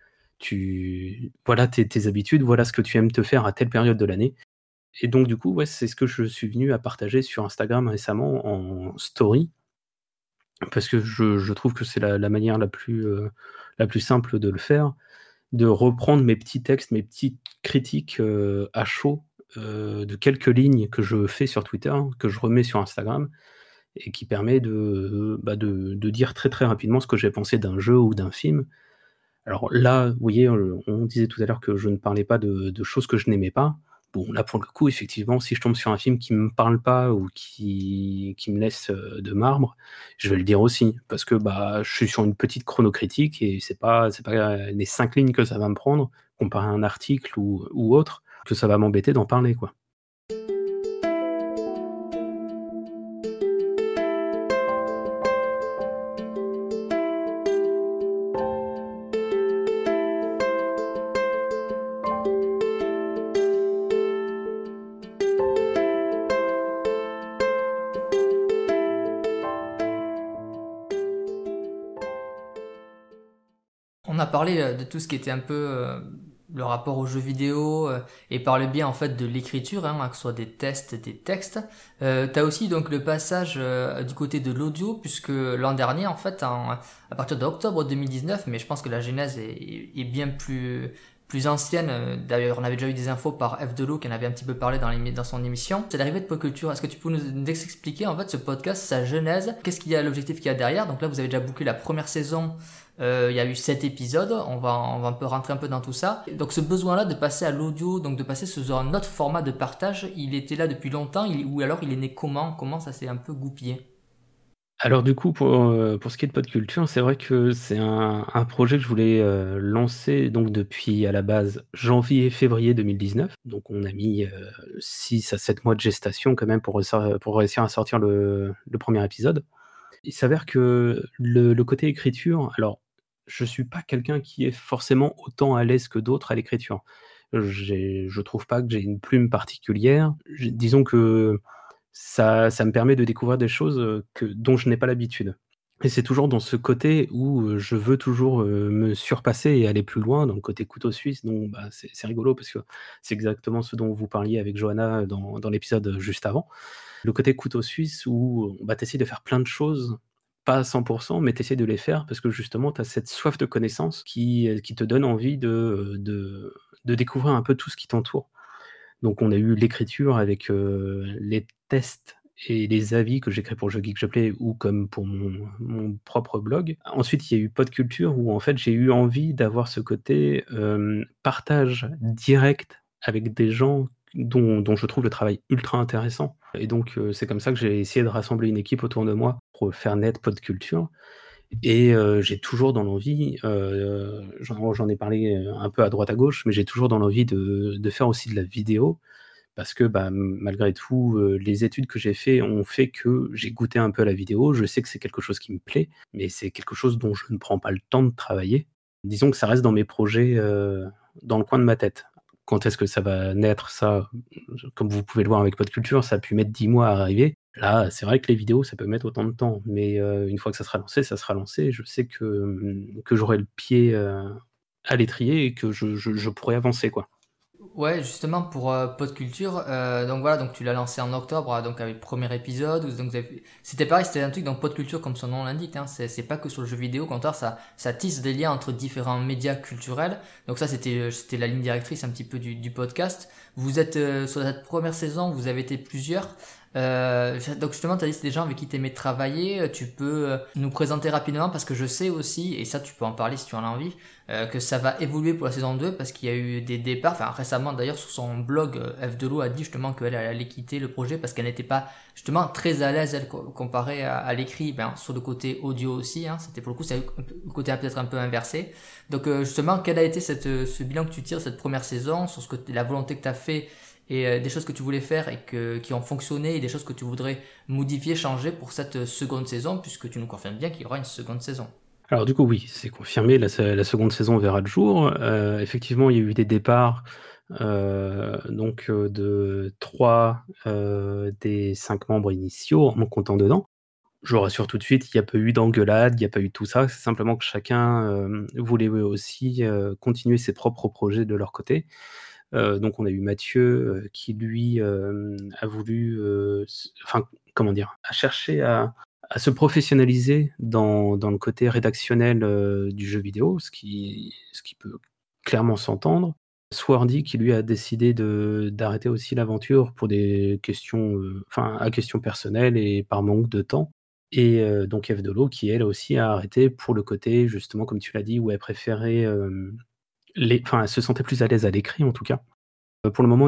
tu voilà tes habitudes, voilà ce que tu aimes te faire à telle période de l'année». Et donc du coup, ouais, c'est ce que je suis venu à partager sur Instagram récemment en story, parce que je trouve que c'est la manière la plus simple de le faire, de reprendre mes petits textes, mes petites critiques, à chaud, de quelques lignes que je fais sur Twitter, que je remets sur Instagram et qui permet bah, de dire très, très rapidement ce que j'ai pensé d'un jeu ou d'un film. Alors là, vous voyez, on disait tout à l'heure que je ne parlais pas de choses que je n'aimais pas. Bon, là, pour le coup, effectivement, si je tombe sur un film qui me parle pas ou qui me laisse, de marbre, je vais le dire aussi. Parce que, bah, je suis sur une petite chronocritique et c'est pas, les 5 lignes que ça va me prendre, comparé à un article ou autre, que ça va m'embêter d'en parler, quoi. On a parlé de tout ce qui était un peu le rapport aux jeux vidéo et parler bien en fait de l'écriture, hein, que ce soit des tests, des textes. T'as aussi donc le passage du côté de l'audio, puisque l'an dernier en fait, à partir d'octobre 2019, mais je pense que la genèse est bien plus ancienne. D'ailleurs, on avait déjà eu des infos par F. Delot qui en avait un petit peu parlé dans son émission. C'est l'arrivée de Pop Culture. Est-ce que tu peux nous expliquer en fait ce podcast, sa genèse, qu'est-ce qu'il y a, l'objectif qu'il y a derrière? Donc là, vous avez déjà bouclé la première saison. Il y a eu 7 épisodes, on va un peu rentrer un peu dans tout ça. Donc ce besoin-là de passer à l'audio, donc de passer sur un autre format de partage, il était là depuis longtemps, ou alors il est né comment ça s'est un peu goupillé? Alors du coup, pour ce qui est de Podculture, c'est vrai que c'est un projet que je voulais lancer donc depuis à la base janvier-février 2019. Donc on a mis 6 à 7 mois de gestation quand même pour réussir à sortir le premier épisode. Il s'avère que le côté écriture, alors je suis pas quelqu'un qui est forcément autant à l'aise que d'autres à l'écriture. Je trouve pas que j'ai une plume particulière. Disons que ça me permet de découvrir des choses, dont je n'ai pas l'habitude. Et c'est toujours dans ce côté où, je veux toujours, me surpasser et aller plus loin dans le côté couteau suisse. Donc bah, c'est rigolo parce que c'est exactement ce dont vous parliez avec Johanna dans l'épisode juste avant. Le côté couteau suisse où, bah, tu essaies de faire plein de choses, pas à 100, mais tu essaies de les faire parce que justement tu as cette soif de connaissance qui te donne envie de découvrir un peu tout ce qui t'entoure. Donc on a eu l'écriture avec, les tests et les avis que j'écris pour Jeux Geek Je Play ou comme pour mon propre blog. Ensuite, il y a eu Podculture où en fait j'ai eu envie d'avoir ce côté, partage direct avec des gens dont je trouve le travail ultra intéressant et donc c'est comme ça que j'ai essayé de rassembler une équipe autour de moi pour faire naître Podculture et j'ai toujours dans l'envie, j'en ai parlé, un peu à droite à gauche, mais j'ai toujours dans l'envie de faire aussi de la vidéo parce que, bah, malgré tout, les études que j'ai fait ont fait que j'ai goûté un peu à la vidéo. Je sais que c'est quelque chose qui me plaît, mais c'est quelque chose dont je ne prends pas le temps de travailler. Disons que ça reste dans mes projets, dans le coin de ma tête. Quand est-ce que ça va naître ça? Comme vous pouvez le voir avec Podculture, ça a pu mettre 10 mois à arriver. Là, c'est vrai que les vidéos, ça peut mettre autant de temps, mais une fois que ça sera lancé, ça sera lancé. Je sais que j'aurai le pied, à l'étrier et que je pourrai avancer, quoi. Ouais, justement pour Podculture, donc voilà, donc tu l'as lancé en octobre, donc avec le premier épisode, donc c'était pareil, c'était un truc dans Podculture comme son nom l'indique, hein, c'est pas que sur le jeu vidéo, au contraire ça tisse des liens entre différents médias culturels, donc ça c'était la ligne directrice un petit peu du podcast. Vous êtes sur cette première saison, vous avez été plusieurs. Donc justement, tu as dit c'est des gens avec qui tu aimais travailler. Tu peux nous présenter rapidement parce que je sais aussi, et ça tu peux en parler si tu en as envie, que ça va évoluer pour la saison 2 parce qu'il y a eu des départs. Enfin récemment d'ailleurs sur son blog, F. Delot a dit justement qu'elle allait quitter le projet parce qu'elle n'était pas justement très à l'aise elle comparée à l'écrit, ben, sur le côté audio aussi. Hein, c'était pour le coup c'est le côté peut-être un peu inversé. Donc justement, quel a été ce bilan que tu tires cette première saison sur ce que la volonté que tu as fait et des choses que tu voulais faire et qui ont fonctionné et des choses que tu voudrais modifier, changer pour cette seconde saison, puisque tu nous confirmes bien qu'il y aura une seconde saison. Alors du coup, oui, c'est confirmé, la seconde saison verra le jour. Effectivement, il y a eu des départs, donc de 3 des 5 membres initiaux, en me comptant dedans. Je vous rassure tout de suite, il n'y a pas eu d'engueulade, il n'y a pas eu tout ça. C'est simplement que chacun, voulait aussi, continuer ses propres projets de leur côté. Donc on a eu Mathieu, qui lui, a voulu, enfin, comment dire? A cherché à se professionnaliser dans le côté rédactionnel, du jeu vidéo, ce qui peut clairement s'entendre. Swardy qui lui a décidé d'arrêter aussi l'aventure pour des questions, enfin à questions personnelles et par manque de temps et donc Eve Dolo qui elle aussi a arrêté pour le côté justement comme tu l'as dit où elle préférait, elle se sentait plus à l'aise à l'écrit en tout cas. Pour le moment,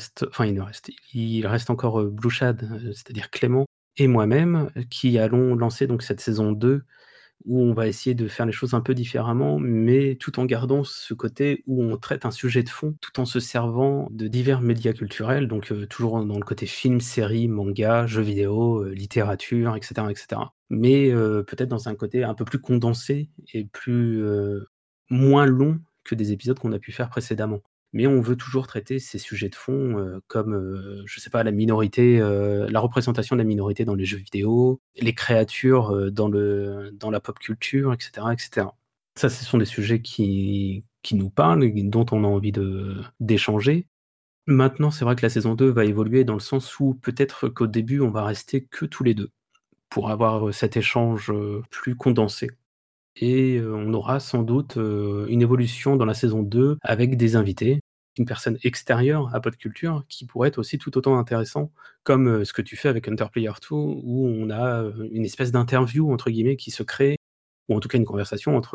il reste encore, Blue Shad, c'est-à-dire Clément et moi-même, qui allons lancer donc cette saison 2 où on va essayer de faire les choses un peu différemment, mais tout en gardant ce côté où on traite un sujet de fond, tout en se servant de divers médias culturels, donc toujours dans le côté film, série, manga, jeux vidéo, littérature et cetera et cetera. Mais peut-être dans un côté un peu plus condensé et moins long que des épisodes qu'on a pu faire précédemment. Mais on veut toujours traiter ces sujets de fond, comme, je sais pas, la représentation de la minorité dans les jeux vidéo, les créatures, dans la pop culture et cetera et cetera. Ça, ce sont des sujets qui nous parlent et dont on a envie d'échanger. Maintenant, c'est vrai que la saison 2 va évoluer dans le sens où peut-être qu'au début, on va rester que tous les 2 pour avoir, cet échange, plus condensé et on aura sans doute, une évolution dans la saison 2 avec des invités, une personne extérieure à Podculture qui pourrait être aussi tout autant intéressant comme, ce que tu fais avec Hunter Player 2 où on a, une espèce «d'interview» entre guillemets qui se crée ou en tout cas une conversation entre,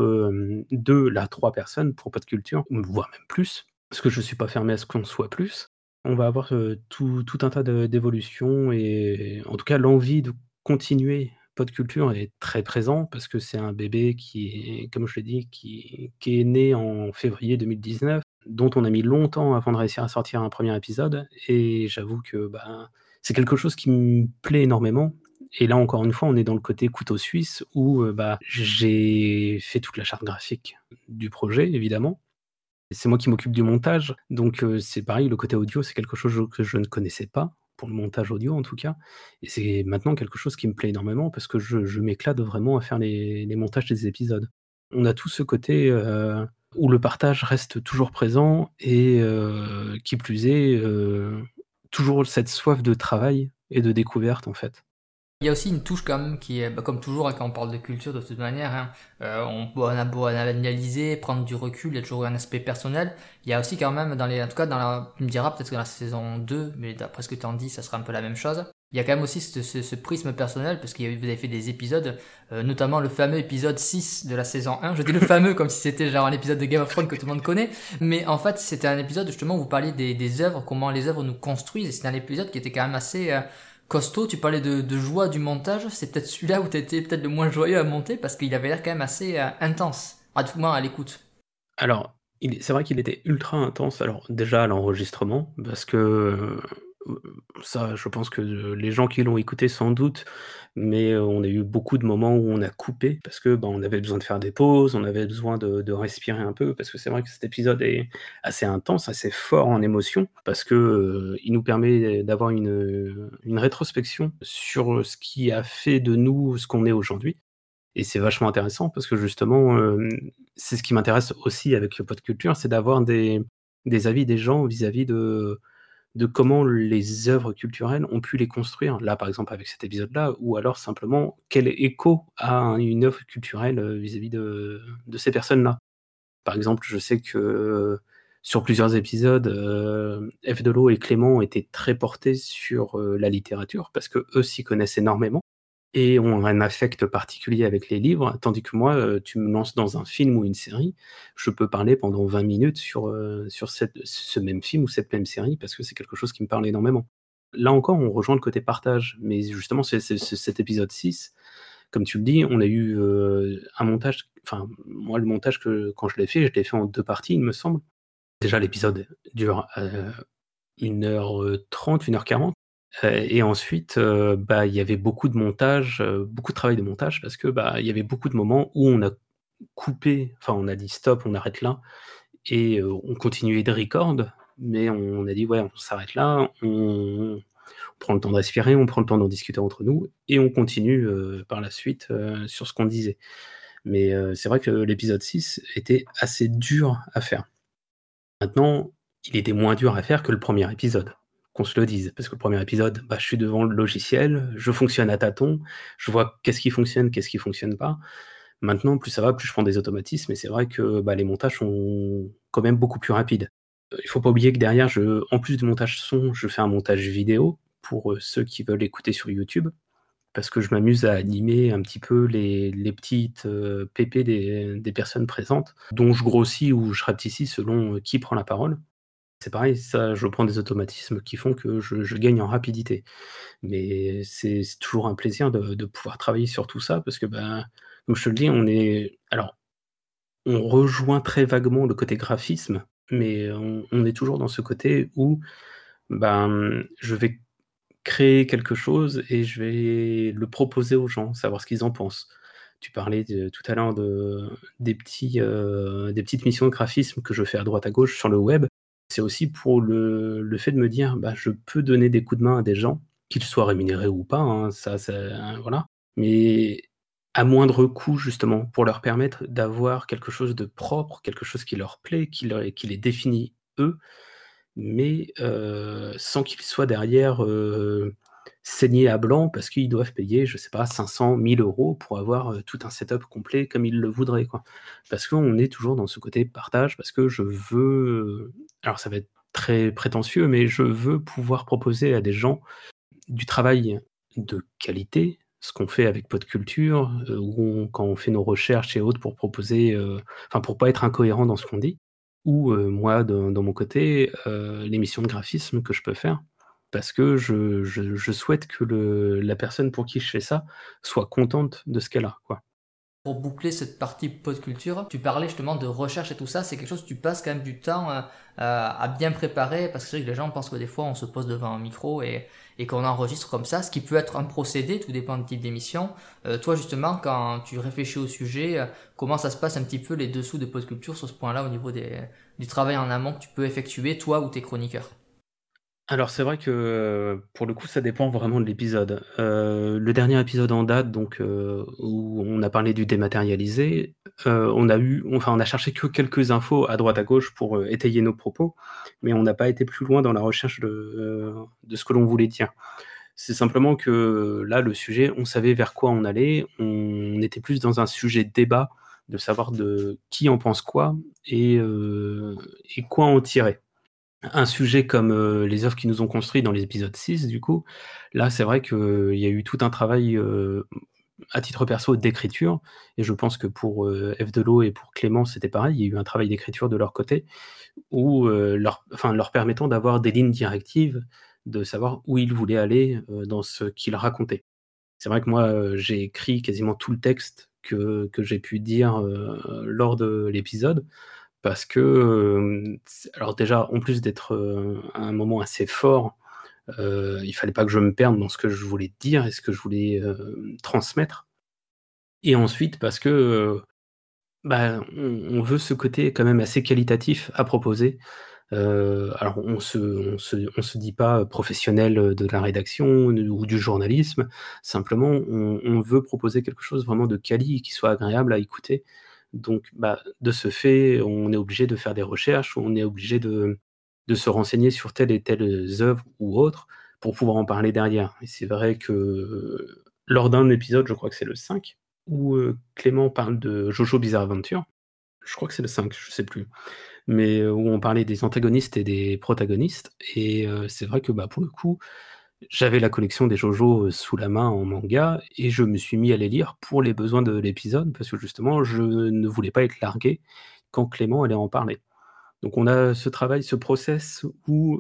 2 là 3 personnes pour Podculture, voire même plus, parce que je suis pas fermé à ce qu'on soit plus. On va avoir, tout un tas d'évolutions et en tout cas l'envie de continuer Podculture est très présent parce que c'est un bébé qui est, comme je l'ai dit, qui est né en février 2019, dont on a mis longtemps avant de réussir à sortir un premier épisode et j'avoue que, bah, c'est quelque chose qui me plaît énormément et là, encore une fois, on est dans le côté couteau suisse où, bah, j'ai fait toute la charte graphique du projet, évidemment. C'est moi qui m'occupe du montage, donc c'est pareil, le côté audio, c'est quelque chose que je ne connaissais pas, pour le montage audio en tout cas et c'est maintenant quelque chose qui me plaît énormément parce que je m'éclate vraiment à faire les montages des épisodes. On a tout ce côté, où le partage reste toujours présent et qui plus est, toujours cette soif de travail et de découverte, en fait. Il y a aussi une touche quand même qui est, bah, comme toujours, hein, quand on parle de culture de toute manière, hein, on a beau analyser, prendre du recul, il y a toujours un aspect personnel. Il y a aussi quand même, en tout cas, tu me diras peut-être que dans la saison 2, mais d'après ce que tu en dis, ça sera un peu la même chose. Il y a quand même aussi ce prisme personnel, parce que vous avez fait des épisodes, notamment le fameux épisode 6 de la saison 1. Je dis le fameux comme si c'était genre un épisode de Game of Thrones que tout le monde connaît, mais en fait c'était un épisode justement où vous parliez des œuvres, comment les œuvres nous construisent, et c'est un épisode qui était quand même assez costaud. Tu parlais de joie du montage, c'est peut-être celui-là où tu étais peut-être le moins joyeux à monter, parce qu'il avait l'air quand même assez intense, pratiquement à l'écoute. Alors, c'est vrai qu'il était ultra intense. Alors, déjà à l'enregistrement, parce que, ça, je pense que les gens qui l'ont écouté sans doute, mais on a eu beaucoup de moments où on a coupé parce que, bah, on avait besoin de faire des pauses, on avait besoin de respirer un peu parce que c'est vrai que cet épisode est assez intense, assez fort en émotion parce que, il nous permet d'avoir une rétrospection sur ce qui a fait de nous ce qu'on est aujourd'hui. Et c'est vachement intéressant parce que justement, c'est ce qui m'intéresse aussi avec le Podculture, c'est d'avoir des avis des gens vis-à-vis de comment les œuvres culturelles ont pu les construire. Là, par exemple, avec cet épisode-là, ou alors simplement quel écho a une œuvre culturelle, vis-à-vis de ces personnes-là. Par exemple, je sais que, sur plusieurs épisodes, F. Delot et Clément étaient très portés sur, la littérature parce qu'eux s'y connaissent énormément et ont un affect particulier avec les livres, tandis que moi, tu me lances dans un film ou une série, je peux parler pendant 20 minutes sur ce même film ou cette même série parce que c'est quelque chose qui me parle énormément. Là encore, on rejoint le côté partage, mais justement, c'est cet épisode 6, comme tu le dis, on a eu, un montage enfin, moi, le montage que quand je l'ai fait en 2 parties, il me semble. Déjà, l'épisode dure, 1h30, 1h40. Et ensuite, bah, il y avait beaucoup de montage, beaucoup de travail de montage parce que, bah, il y avait beaucoup de moments où on a coupé, enfin on a dit: «Stop, on arrête là» et on continuait de record, mais on a dit: «Ouais, on s'arrête là, on prend le temps de respirer, on prend le temps d'en discuter entre nous et on continue, par la suite, sur ce qu'on disait». Mais c'est vrai que l'épisode 6 était assez dur à faire. Maintenant, il était moins dur à faire que le premier épisode, qu'on se le dise. Parce que le premier épisode, bah, je suis devant le logiciel, je fonctionne à tâtons, je vois qu'est-ce qui fonctionne pas. Maintenant, plus ça va, plus je prends des automatismes et c'est vrai que, bah, les montages sont quand même beaucoup plus rapides. Il faut pas oublier que derrière en plus du montage son, je fais un montage vidéo pour, ceux qui veulent écouter sur YouTube. Parce que je m'amuse à animer un petit peu les petites, pépés des personnes présentes, dont je grossis ou je rapetissis selon, qui prend la parole. C'est pareil, ça, je prends des automatismes qui font que je gagne en rapidité. Mais c'est toujours un plaisir de pouvoir travailler sur tout ça parce que, ben, comme je te le dis, on rejoint très vaguement le côté graphisme, mais on est toujours dans ce côté où, ben, je vais créer quelque chose et je vais le proposer aux gens, savoir ce qu'ils en pensent. Tu parlais tout à l'heure des petites missions de graphisme que je fais à droite à gauche sur le web. C'est aussi pour le fait de me dire: «Bah, je peux donner des coups de main à des gens, qu'ils soient rémunérés ou pas, hein, voilà. Mais à moindre coût justement, pour leur permettre d'avoir quelque chose de propre, quelque chose qui leur plaît, qui les définit eux, mais sans qu'ils soient derrière, saignés à blanc parce qu'ils doivent payer, je sais pas, 500 000 € pour avoir, tout un setup complet comme ils le voudraient, quoi. Parce qu'on est toujours dans ce côté partage, parce que je veux, alors ça va être très prétentieux, mais je veux pouvoir proposer à des gens du travail de qualité, ce qu'on fait avec Podculture, où quand on fait nos recherches et autres pour proposer, enfin pour pas être incohérent dans ce qu'on dit, ou moi dans mon côté, l'émission de graphisme que je peux faire. Parce que je souhaite que la personne pour qui je fais ça soit contente de ce qu'elle a, quoi. Pour boucler cette partie pop culture, tu parlais justement de recherche et tout ça, c'est quelque chose que tu passes quand même du temps à bien préparer, parce que c'est vrai que les gens pensent que des fois on se pose devant un micro et qu'on enregistre comme ça, ce qui peut être un procédé, tout dépend du type d'émission. Toi justement, quand tu réfléchis au sujet, comment ça se passe un petit peu les dessous de pop culture sur ce point-là au niveau du travail en amont que tu peux effectuer, toi ou tes chroniqueurs? Alors c'est vrai que, pour le coup, ça dépend vraiment de l'épisode. Le dernier épisode en date, donc où on a parlé du dématérialisé, on a cherché que quelques infos à droite à gauche pour, étayer nos propos, mais on n'a pas été plus loin dans la recherche de ce que l'on voulait dire. C'est simplement que là, le sujet, on savait vers quoi on allait, on était plus dans un sujet de débat, de savoir de qui en pense quoi et quoi en tirer. Un sujet comme, les œuvres qui nous ont construits dans les épisodes 6 du coup, là c'est vrai qu'il y a eu tout un travail, à titre perso d'écriture et je pense que pour, F Delot et pour Clément c'était pareil. Il y a eu un travail d'écriture de leur côté où, leur permettant d'avoir des lignes directives, de savoir où ils voulaient aller, dans ce qu'ils racontaient. C'est vrai que moi, j'ai écrit quasiment tout le texte que j'ai pu dire, lors de l'épisode parce que, alors déjà, en plus d'être, à un moment assez fort, il fallait pas que je me perde dans ce que je voulais dire et ce que je voulais, transmettre et ensuite parce que, bah, on veut ce côté quand même assez qualitatif à proposer. Alors on se dit pas professionnel, de la rédaction ou du journalisme. Simplement, on veut proposer quelque chose vraiment de quali, qui soit agréable à écouter. Donc, bah, de ce fait, on est obligé de faire des recherches, on est obligé de se renseigner sur telle et telle œuvre ou autre pour pouvoir en parler derrière. Et c'est vrai que lors d'un épisode, je crois que c'est le 5, où, Clément parle de Jojo Bizarre Adventure. Je crois que c'est le 5, je sais plus, mais où on parlait des antagonistes et des protagonistes et c'est vrai que, bah, pour le coup, j'avais la collection des JoJo, sous la main en manga et je me suis mis à les lire pour les besoins de l'épisode parce que justement je ne voulais pas être largué quand Clément allait en parler. Donc on a ce travail, ce process où,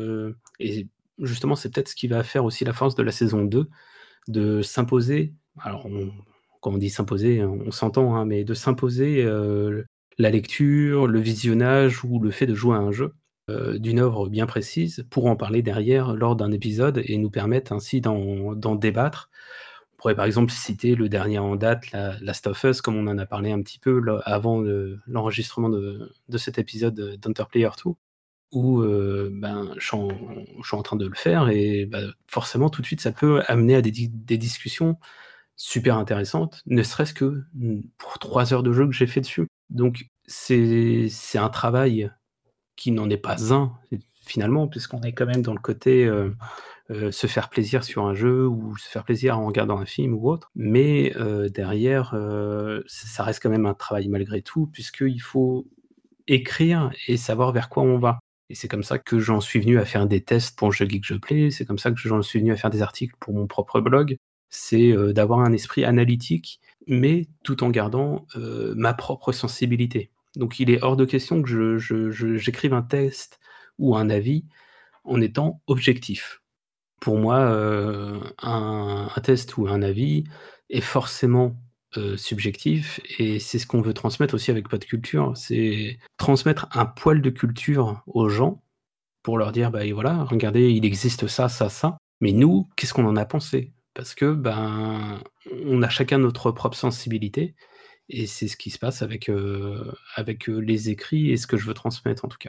et justement c'est peut-être ce qui va faire aussi la force de la saison 2, de s'imposer. Alors quand on dit s'imposer, on s'entend, hein, mais de s'imposer, la lecture, le visionnage ou le fait de jouer à un jeu, d'une œuvre bien précise pour en parler derrière lors d'un épisode et nous permettre ainsi d'en débattre. On pourrait par exemple citer le dernier en date, Last of Us, comme on en a parlé un petit peu avant l'enregistrement de cet épisode d'Enter Player 2, où ben, je suis en train de le faire et bah, forcément tout de suite ça peut amener à des discussions super intéressantes, ne serait-ce que pour 3 heures de jeu que j'ai fait dessus. Donc c'est un travail qui n'en est pas un, finalement, puisqu'on est quand même dans le côté, se faire plaisir sur un jeu ou se faire plaisir en regardant un film ou autre. Mais, derrière, ça reste quand même un travail malgré tout, puisqu'il faut écrire et savoir vers quoi on va. Et c'est comme ça que j'en suis venu à faire des tests pour Je Geek Je Play, c'est comme ça que j'en suis venu à faire des articles pour mon propre blog. C'est, d'avoir un esprit analytique, mais tout en gardant, ma propre sensibilité. Donc il est hors de question que j'écrive un test ou un avis en étant objectif. Pour moi, un test ou un avis est forcément, subjectif et c'est ce qu'on veut transmettre aussi avec Pod Culture. C'est transmettre un poil de culture aux gens pour leur dire: «Bah, et voilà, regardez, il existe ça, ça, ça, mais nous, qu'est-ce qu'on en a pensé?» Parce que, ben, on a chacun notre propre sensibilité et c'est ce qui se passe avec les écrits et ce que je veux transmettre en tout cas.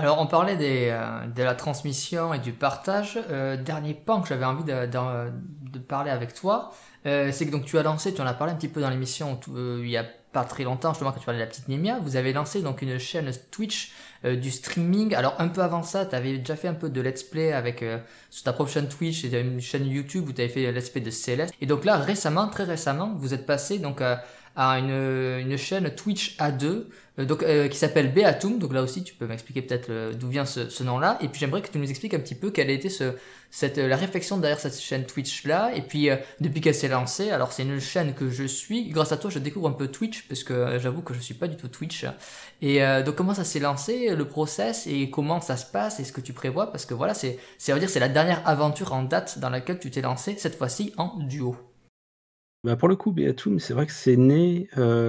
Alors, on parlait de la transmission et du partage. Dernier point que j'avais envie de parler avec toi, c'est que donc tu as lancé, tu en as parlé un petit peu dans l'émission il y a pas très longtemps, justement quand tu parlais de la petite Nemia, vous avez lancé donc une chaîne Twitch du streaming. Alors un peu avant ça, tu avais déjà fait un peu de let's play avec sur ta propre chaîne Twitch et une chaîne YouTube où tu avais fait let's play de Céleste. Et donc là récemment, très récemment, vous êtes passé donc à une chaîne Twitch A2 qui s'appelle Beatum. Donc là aussi, tu peux m'expliquer peut-être d'où vient ce nom-là. Et puis j'aimerais que tu nous expliques un petit peu quelle a été la réflexion derrière cette chaîne Twitch-là. Et puis depuis qu'elle s'est lancée, alors c'est une chaîne que je suis. Grâce à toi, je découvre un peu Twitch parce que j'avoue que je suis pas du tout Twitch. Et donc comment ça s'est lancé, le process et comment ça se passe et ce que tu prévois parce que voilà, ça veut dire c'est la dernière aventure en date dans laquelle tu t'es lancé cette fois-ci en duo. Bah, pour le coup, Beatum, c'est vrai que c'est né,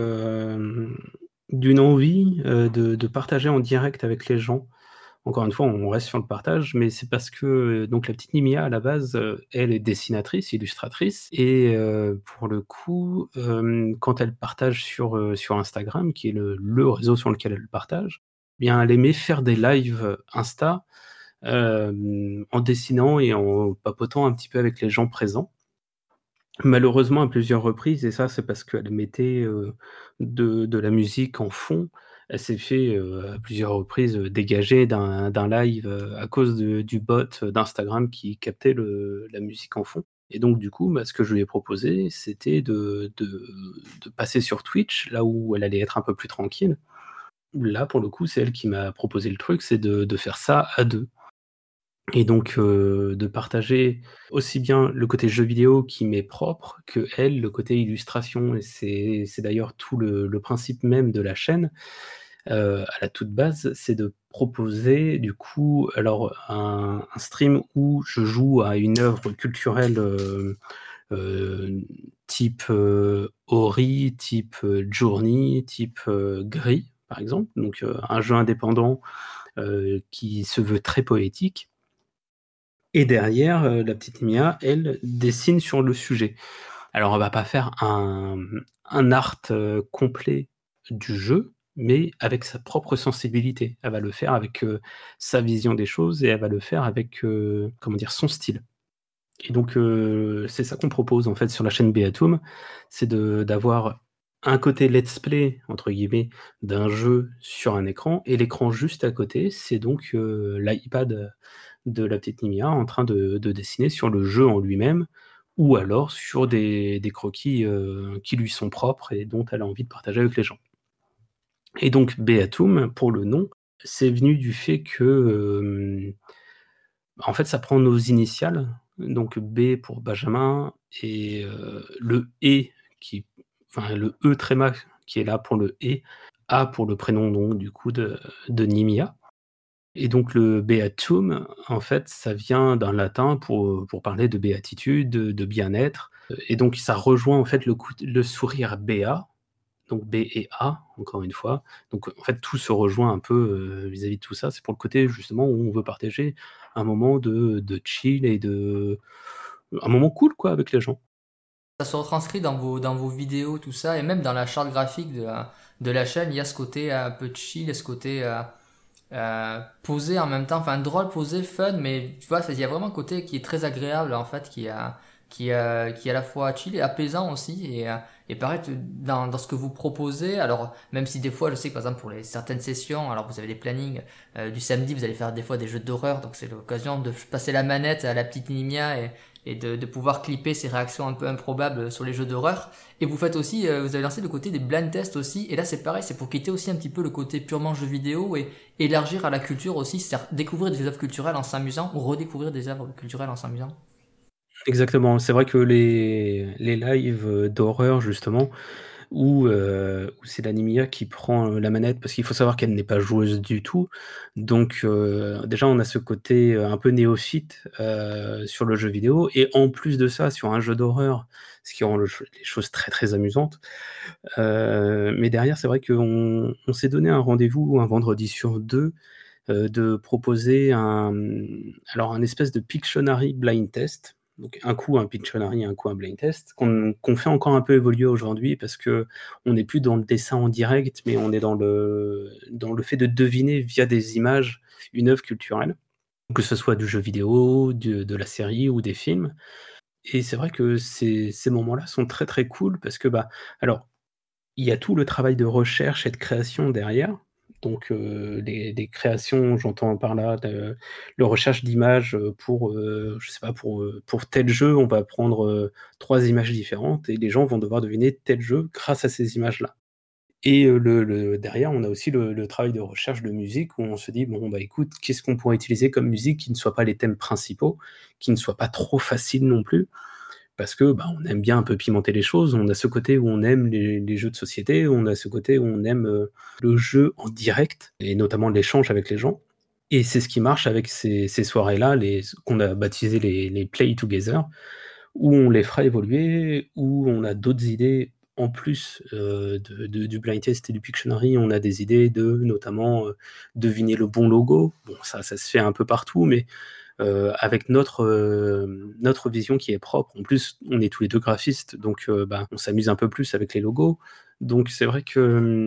d'une envie, de partager en direct avec les gens. Encore une fois, on reste sur le partage, mais c'est parce que, donc la petite Nimia à la base, elle est dessinatrice, illustratrice et pour le coup, quand elle partage sur Instagram, qui est le réseau sur lequel elle partage, bien elle aimait faire des lives, Insta, en dessinant et en papotant un petit peu avec les gens présents. Malheureusement à plusieurs reprises et ça c'est parce qu'elle mettait, de la musique en fond. Elle s'est fait, à plusieurs reprises, dégager d'un live, à cause du bot d'Instagram qui captait la musique en fond et donc du coup, bah, ce que je lui ai proposé, c'était de passer sur Twitch, là où elle allait être un peu plus tranquille. Là, pour le coup, c'est elle qui m'a proposé le truc, c'est de faire ça à 2. Et donc, de partager aussi bien le côté jeu vidéo qui m'est propre, que elle le côté illustration et c'est d'ailleurs tout le principe même de la chaîne, à la toute base, c'est de proposer du coup alors un stream où je joue à une œuvre culturelle, type, Ori, type, Journey, type, Gris, par exemple, donc, un jeu indépendant, qui se veut très poétique et derrière, la petite Mia, elle dessine sur le sujet. Alors, on va pas faire un art, complet du jeu, mais avec sa propre sensibilité. Elle va le faire avec, sa vision des choses et elle va le faire avec, comment dire? Son style et donc, c'est ça qu'on propose, en fait, sur la chaîne Beatum. C'est d'avoir un côté «let's play» entre guillemets d'un jeu sur un écran et l'écran juste à côté, c'est donc, l'iPad de la petite Nimia en train de dessiner sur le jeu en lui-même ou alors sur des croquis, qui lui sont propres et dont elle a envie de partager avec les gens. Et donc Beatum, pour le nom, c'est venu du fait que, en fait, ça prend nos initiales, donc B pour Benjamin et le E qui enfin le E tréma qui est là pour le et, A pour le prénom donc du coup de Nimia. Et donc le beatum, en fait, ça vient d'un latin pour parler de béatitude, de bien-être, et donc ça rejoint en fait le sourire béat, donc B et A, encore une fois. Donc en fait, tout se rejoint un peu, vis-à-vis de tout ça. C'est pour le côté justement où on veut partager un moment de chill et un moment cool quoi avec les gens. Ça se retranscrit dans vos vidéos, tout ça, et même dans la charte graphique de la chaîne, il y a ce côté un peu chill, et ce côté posé en même temps, enfin drôle, posé, fun, mais tu vois, il y a vraiment un côté qui est très agréable en fait, qui est à la fois chill et apaisant aussi, et pareil, dans ce que vous proposez, alors même si des fois, je sais que par exemple pour certaines sessions, alors vous avez des plannings du samedi, vous allez faire des fois des jeux d'horreur, donc c'est l'occasion de passer la manette à la petite Nimia et de pouvoir clipper ses réactions un peu improbables sur les jeux d'horreur. Et vous faites aussi, vous avez lancé le côté des blind tests aussi, et là c'est pareil, c'est pour quitter aussi un petit peu le côté purement jeu vidéo et élargir à la culture aussi, c'est-à-dire découvrir des œuvres culturelles en s'amusant ou redécouvrir des œuvres culturelles en s'amusant. Exactement, c'est vrai que les lives, d'horreur justement, où c'est l'Animia qui prend, la manette parce qu'il faut savoir qu'elle n'est pas joueuse du tout. Donc, déjà on a ce côté, un peu néophyte, sur le jeu vidéo et en plus de ça sur un jeu d'horreur, ce qui rend les choses très, très amusantes. Mais derrière c'est vrai qu'on s'est donné un rendez-vous un vendredi sur 2, de proposer alors un espèce de Pictionary blind test. donc un coup un Pictionary, un coup un blind test, qu'on fait encore un peu évoluer aujourd'hui parce qu'on n'est plus dans le dessin en direct, mais on est dans le fait de deviner via des images une œuvre culturelle, que ce soit du jeu vidéo, de la série ou des films. Et c'est vrai que ces moments-là sont très, très cool parce que, alors, il y a tout le travail de recherche et de création derrière. Donc, des créations, j'entends par là la recherche d'images, pour, je sais pas, pour tel jeu, on va prendre, 3 images différentes et les gens vont devoir deviner tel jeu grâce à ces images-là. Et le derrière, on a aussi le travail de recherche de musique où on se dit: «Bon, écoute, qu'est-ce qu'on pourrait utiliser comme musique qui ne soit pas les thèmes principaux, qui ne soit pas trop facile non plus?» Parce que, on aime bien un peu pimenter les choses. On a ce côté où on aime les jeux de société, on a ce côté où on aime, le jeu en direct et notamment l'échange avec les gens et c'est ce qui marche avec ces soirées-là, les qu'on a baptisées les Play Together, où on les fera évoluer, où on a d'autres idées en plus, du blind test et du Pictionary. On a des idées de notamment, deviner le bon logo. Bon ça se fait un peu partout, mais avec notre vision qui est propre. En plus, on est tous les 2 graphistes, donc on s'amuse un peu plus avec les logos. Donc c'est vrai que,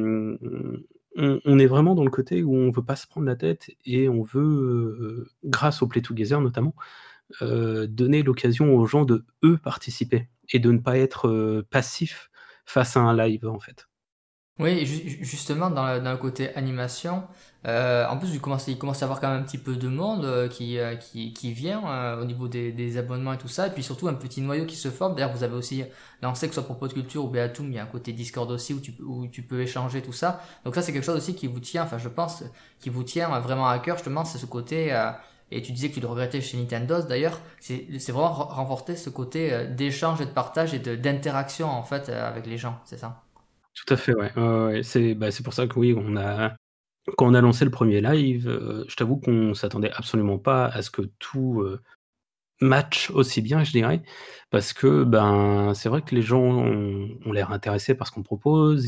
on est vraiment dans le côté où on veut pas se prendre la tête et on veut, grâce au Play Together notamment, donner l'occasion aux gens de, eux, participer et de ne pas être, passifs face à un live, en fait. Oui, justement, dans le côté animation, en plus, il commence à y avoir quand même un petit peu de monde qui vient au niveau des abonnements et tout ça, et puis surtout un petit noyau qui se forme. D'ailleurs, vous avez aussi lancé, que ce soit pour Podculture ou Beatum, il y a un côté Discord aussi où tu peux échanger tout ça. Donc ça, c'est quelque chose aussi qui vous tient, enfin je pense, qui vous tient vraiment à cœur, justement, c'est ce côté... et tu disais que tu le regrettais chez Nintendo d'ailleurs, c'est vraiment renforcer ce côté d'échange et de partage et d'interaction en fait avec les gens, c'est ça? Tout à fait, ouais. Ouais, ouais, ouais. C'est pour ça que oui, quand on a lancé le premier live, je t'avoue qu'on s'attendait absolument pas à ce que tout, match aussi bien, je dirais. Parce que, c'est vrai que les gens ont l'air intéressés par ce qu'on propose.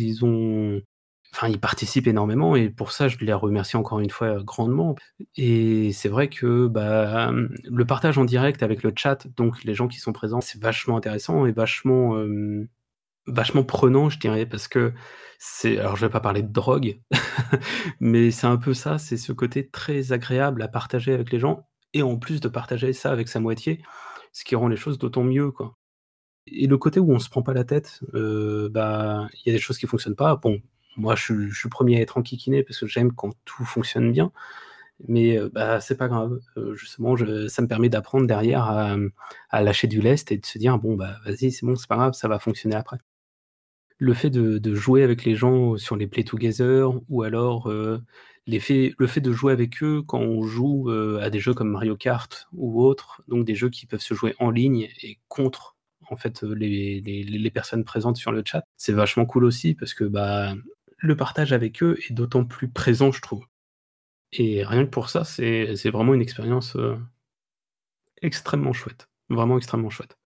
Ils participent énormément et pour ça, je les remercie encore une fois, grandement et c'est vrai que, le partage en direct avec le chat, donc les gens qui sont présents, c'est vachement intéressant et vachement prenant, je dirais, parce que alors je vais pas parler de drogue, mais c'est un peu ça, c'est ce côté très agréable à partager avec les gens et en plus de partager ça avec sa moitié, ce qui rend les choses d'autant mieux, quoi. Et le côté où on se prend pas la tête, il y a des choses qui fonctionnent pas. Bon, moi je suis le 1er à être enquiquiné parce que j'aime quand tout fonctionne bien, mais c'est pas grave. Justement, ça me permet d'apprendre derrière à lâcher du lest et de se dire: «Bon, vas-y, c'est bon, c'est pas grave, ça va fonctionner après». Le fait de jouer avec les gens sur les Play Together ou alors, le fait de jouer avec eux quand on joue, à des jeux comme Mario Kart ou autres, donc des jeux qui peuvent se jouer en ligne et contre, en fait, les personnes présentes sur le chat. C'est vachement cool aussi parce que, le partage avec eux est d'autant plus présent, je trouve et rien que pour ça, c'est vraiment une expérience, extrêmement chouette, vraiment extrêmement chouette.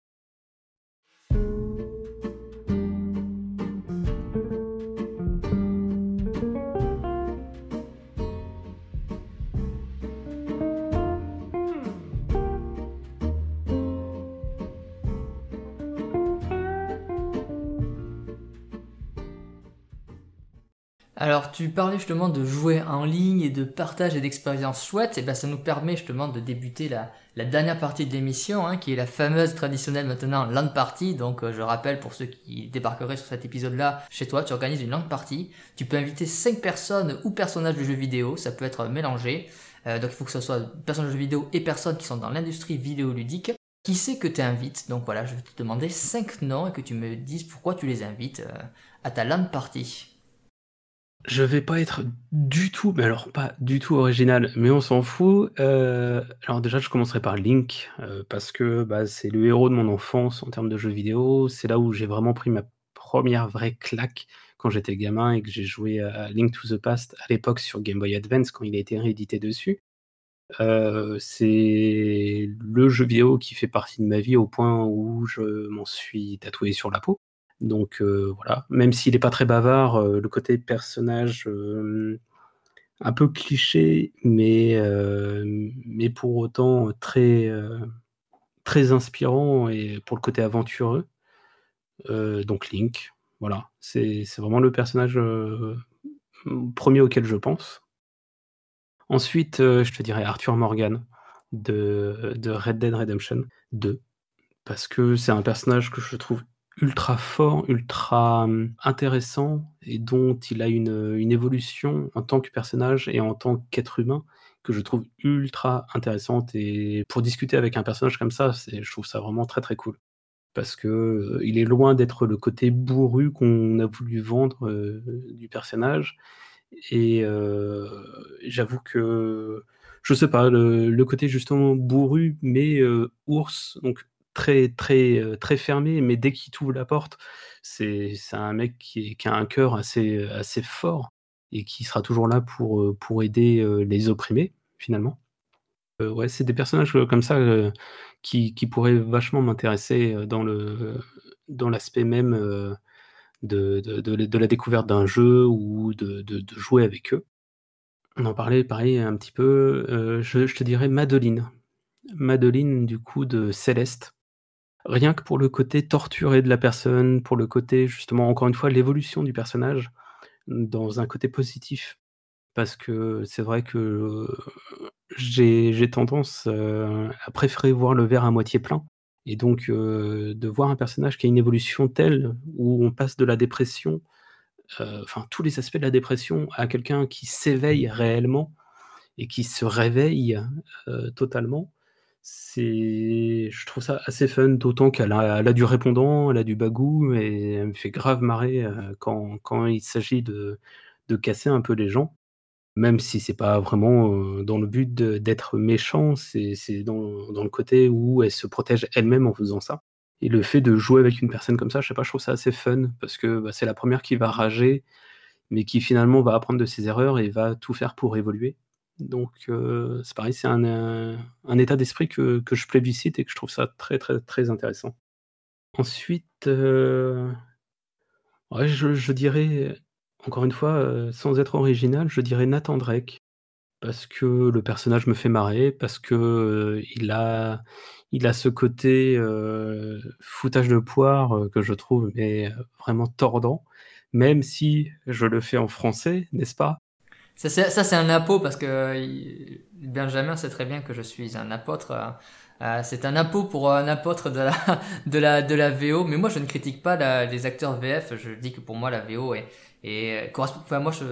Alors, tu parlais justement de jouer en ligne et de partage et d'expériences chouettes, et ben ça nous permet justement de débuter la dernière partie de l'émission, hein, qui est la fameuse traditionnelle maintenant LAN party. Donc, je rappelle pour ceux qui débarqueraient sur cet épisode-là, chez toi, tu organises une LAN party. Tu peux inviter 5 personnes ou personnages de jeux vidéo, ça peut être mélangé. Donc, il faut que ce soit personnes de jeux vidéo et personnes qui sont dans l'industrie vidéoludique. Qui c'est que tu invites? Donc voilà, je vais te demander 5 noms et que tu me dises pourquoi tu les invites à ta LAN party. Je vais pas être du tout, mais alors pas du tout original, mais on s'en fout. Alors déjà, je commencerai par Link, parce que, c'est le héros de mon enfance en termes de jeux vidéo. C'est là où j'ai vraiment pris ma première vraie claque quand j'étais gamin et que j'ai joué à Link to the Past à l'époque sur Game Boy Advance quand il a été réédité dessus. C'est le jeu vidéo qui fait partie de ma vie au point où je m'en suis tatoué sur la peau. Donc voilà, même s'il est pas très bavard, le côté personnage, un peu cliché, mais pour autant, très très inspirant et pour le côté aventureux. Donc Link, voilà, c'est vraiment le personnage, 1er auquel je pense. Ensuite, je te dirais Arthur Morgan de Red Dead Redemption 2, parce que c'est un personnage que je trouve ultra fort, ultra, intéressant et dont il a une évolution en tant que personnage et en tant qu'être humain que je trouve ultra intéressante et pour discuter avec un personnage comme ça, je trouve ça vraiment très, très cool. Parce que, il est loin d'être le côté bourru qu'on a voulu vendre, du personnage et j'avoue que je sais pas, le côté justement bourru mais ours, donc très, très, très fermé, mais dès qu'il t'ouvre la porte, c'est un mec qui a un cœur assez fort et qui sera toujours là pour aider, les opprimés, finalement. Ouais, c'est des personnages, comme ça, qui pourraient vachement m'intéresser, dans l'aspect même, de la découverte d'un jeu ou de jouer avec eux. On en parlait pareil un petit peu, je te dirais Madeline. Madeline du coup de Céleste. Rien que pour le côté torturé de la personne, pour le côté justement encore une fois l'évolution du personnage, dans un côté positif. Parce que c'est vrai que, j'ai tendance, à préférer voir le verre à moitié plein et donc de voir un personnage qui a une évolution telle où on passe de la dépression, enfin tous les aspects de la dépression à quelqu'un qui s'éveille réellement et qui se réveille, totalement, je trouve ça assez fun, d'autant qu'elle a du répondant, elle a du bagou et elle me fait grave marrer, quand il s'agit de casser un peu les gens. Même si c'est pas vraiment, dans le but d'être méchant, c'est dans le côté où elle se protège elle-même en faisant ça et le fait de jouer avec une personne comme ça, je sais pas, je trouve ça assez fun parce que, bah, c'est la première qui va rager, mais qui finalement va apprendre de ses erreurs et va tout faire pour évoluer. Donc c'est pareil, c'est un état d'esprit que je plébiscite et que je trouve ça très, très, très intéressant. Ensuite, ouais, je dirais, encore une fois, sans être original, je dirais Nathan Drake. Parce que le personnage me fait marrer, parce que, il a ce côté, foutage de poire, que je trouve vraiment tordant, même si je le fais en français, n'est-ce pas? Ça, c'est un impôt parce que Benjamin sait très bien que je suis un apôtre. C'est un impôt pour un apôtre de la VO. Mais moi, je ne critique pas les acteurs VF. Je dis que pour moi, la VO correspond. Enfin, moi,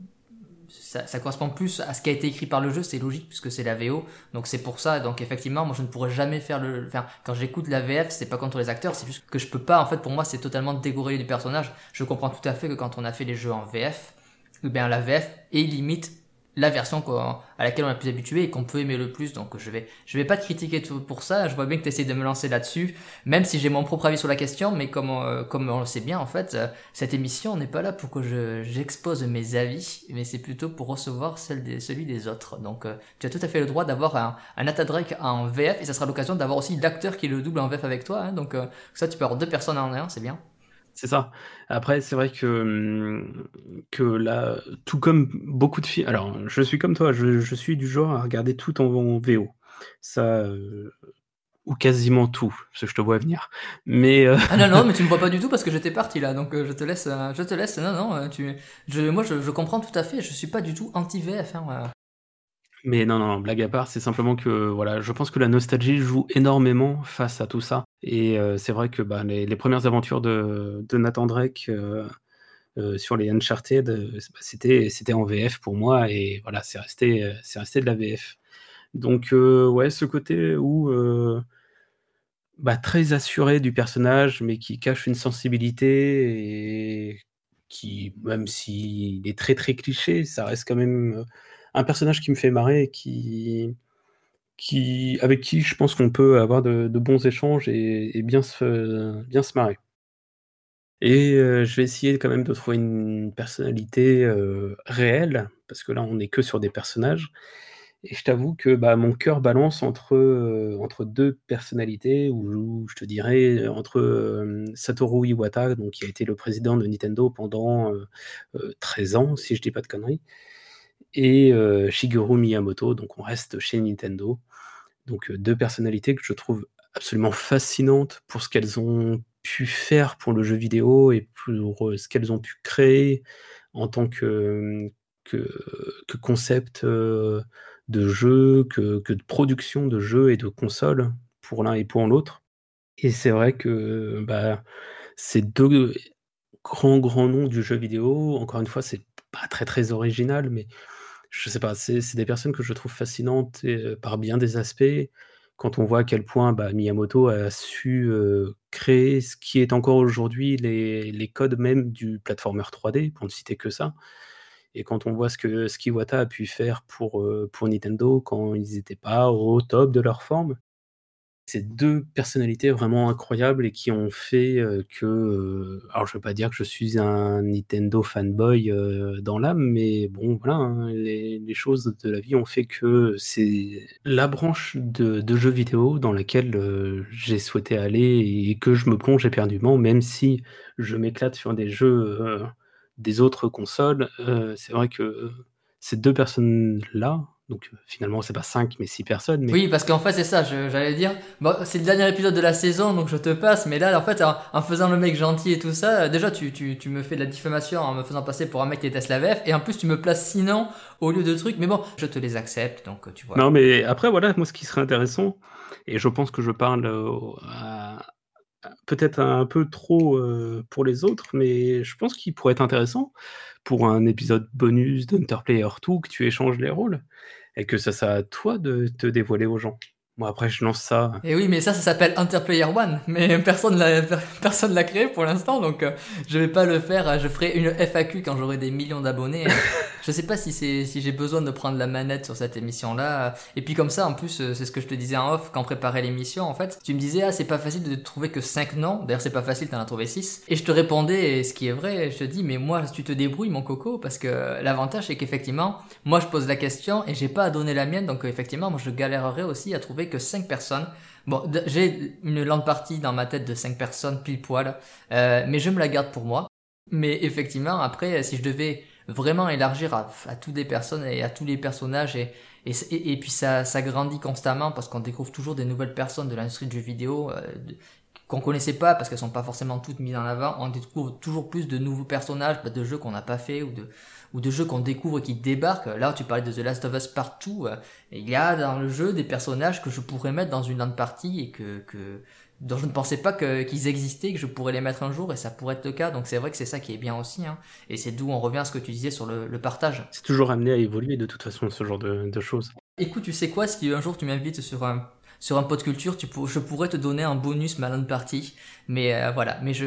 ça correspond plus à ce qui a été écrit par le jeu. C'est logique puisque c'est la VO. Donc c'est pour ça. Donc effectivement, moi, je ne pourrais jamais faire Enfin, quand j'écoute la VF, c'est pas contre les acteurs. C'est juste que je peux pas. En fait, pour moi, c'est totalement décorrélé du personnage. Je comprends tout à fait que quand on a fait les jeux en VF, eh bien la VF est limite la version à laquelle on est le plus habitué et qu'on peut aimer le plus. Donc je vais pas te critiquer pour ça. Je vois bien que tu essaies de me lancer là-dessus, même si j'ai mon propre avis sur la question. Mais comme on le sait bien, en fait, cette émission n'est pas là pour que j'expose mes avis, mais c'est plutôt pour recevoir celui des autres. Donc tu as tout à fait le droit d'avoir un Nathan Drake en VF et ça sera l'occasion d'avoir aussi l'acteur qui le double en VF avec toi. Hein. Donc ça, tu peux avoir deux personnes en un, c'est bien. C'est ça. Après, c'est vrai que là, tout comme beaucoup de films, alors je suis comme toi, je suis du genre à regarder tout en VO. Ça, ou quasiment tout, parce que je te vois venir. Mais Ah non, non, mais tu me vois pas du tout parce que j'étais parti là, donc je te laisse, non, non, moi je comprends tout à fait, je suis pas du tout anti-VF, hein, Mais non, non, non, blague à part, c'est simplement que, voilà, je pense que la nostalgie joue énormément face à tout ça et c'est vrai que, bah, les premières aventures de Nathan Drake, sur les Uncharted, c'était en VF pour moi et voilà, c'est resté de la VF. Donc ouais, ce côté où, bah, très assuré du personnage, mais qui cache une sensibilité et qui, même s'il est très, très cliché, ça reste quand même, un personnage qui me fait marrer et avec qui je pense qu'on peut avoir de bons échanges et bien se marrer. Et je vais essayer quand même de trouver une personnalité, réelle, parce que là, on est que sur des personnages et je t'avoue que, bah, mon cœur balance entre 2 personnalités où je te dirais, entre, Satoru Iwata, donc qui a été le président de Nintendo pendant, 13 ans, si je dis pas de conneries et Shigeru Miyamoto, donc on reste chez Nintendo. Donc 2 personnalités que je trouve absolument fascinantes pour ce qu'elles ont pu faire pour le jeu vidéo et pour, ce qu'elles ont pu créer en tant que que concept, de jeu, que de production de jeux et de consoles pour l'un et pour l'autre. Et c'est vrai que, bah, ces 2 grands noms du jeu vidéo, encore une fois, c'est pas très, très original, mais je sais pas, c'est des personnes que je trouve fascinantes et par bien des aspects. Quand on voit à quel point, bah, Miyamoto a su, créer ce qui est encore aujourd'hui les codes même du platformer 3D, pour ne citer que ça. Et quand on voit ce qu'Iwata a pu faire pour Nintendo quand ils étaient pas au top de leur forme, c'est 2 personnalités vraiment incroyables et qui ont fait, alors je veux pas dire que je suis un Nintendo fanboy, dans l'âme, mais bon voilà, hein, les choses de la vie ont fait que c'est la branche de jeux vidéo dans laquelle, j'ai souhaité aller et que je me plonge éperdument, même si je m'éclate sur des jeux, des autres consoles, c'est vrai que ces 2 personnes-là, donc finalement c'est pas 5 mais 6 personnes, mais Oui, parce qu'en fait, c'est ça, j'allais dire. Bon, c'est le dernier épisode de la saison, donc je te passe, mais là, en fait, en faisant le mec gentil et tout ça, déjà, tu me fais de la diffamation en me faisant passer pour un mec qui déteste la VF, et en plus, tu me places sinon au lieu de trucs, mais bon, je te les accepte, donc tu vois. non, mais après, voilà, moi, ce qui serait intéressant, et je pense que je parle peut-être un peu trop pour les autres, mais je pense qu'il pourrait être intéressant pour un épisode bonus d'Hunter Player 2 que tu échanges les rôles et que ça soit à toi de te dévoiler aux gens. Moi, après, je lance ça. Et oui, mais ça s'appelle Interplayer One, mais personne l'a créé pour l'instant, donc je vais pas le faire. Je ferai une FAQ quand j'aurai des millions d'abonnés. Je sais pas si j'ai besoin de prendre la manette sur cette émission-là. Et puis comme ça, en plus, c'est ce que je te disais en off quand on préparait l'émission. En fait, tu me disais c'est pas facile de trouver que 5 noms. D'ailleurs, c'est pas facile, t'en as trouvé 6. Et je te répondais, et ce qui est vrai, je te dis mais moi, tu te débrouilles mon coco, parce que l'avantage c'est qu'effectivement, moi je pose la question et j'ai pas à donner la mienne, donc effectivement, moi je galérerais aussi à trouver que 5 personnes. Bon, j'ai une LAN party dans ma tête de 5 personnes pile poil, mais je me la garde pour moi. Mais effectivement, après, si je devais vraiment élargir à toutes les personnes et à tous les personnages, et puis ça grandit constamment parce qu'on découvre toujours des nouvelles personnes de l'industrie du jeu vidéo qu'on connaissait pas parce qu'elles sont pas forcément toutes mises en avant. On découvre toujours plus de nouveaux personnages, de jeux qu'on n'a pas fait ou de jeux qu'on découvre qui débarquent. Là, tu parlais de The Last of Us Part 2. Il y a dans le jeu des personnages que je pourrais mettre dans une LAN party et dont je ne pensais pas qu'ils existaient, que je pourrais les mettre un jour et ça pourrait être le cas. Donc c'est vrai que c'est ça qui est bien aussi. Hein. Et c'est d'où on revient à ce que tu disais sur le partage. C'est toujours amené à évoluer de toute façon, ce genre de choses. Écoute, tu sais quoi, si un jour tu m'invites sur un pot de culture, je pourrais te donner un bonus Malone Party. Mais voilà, mais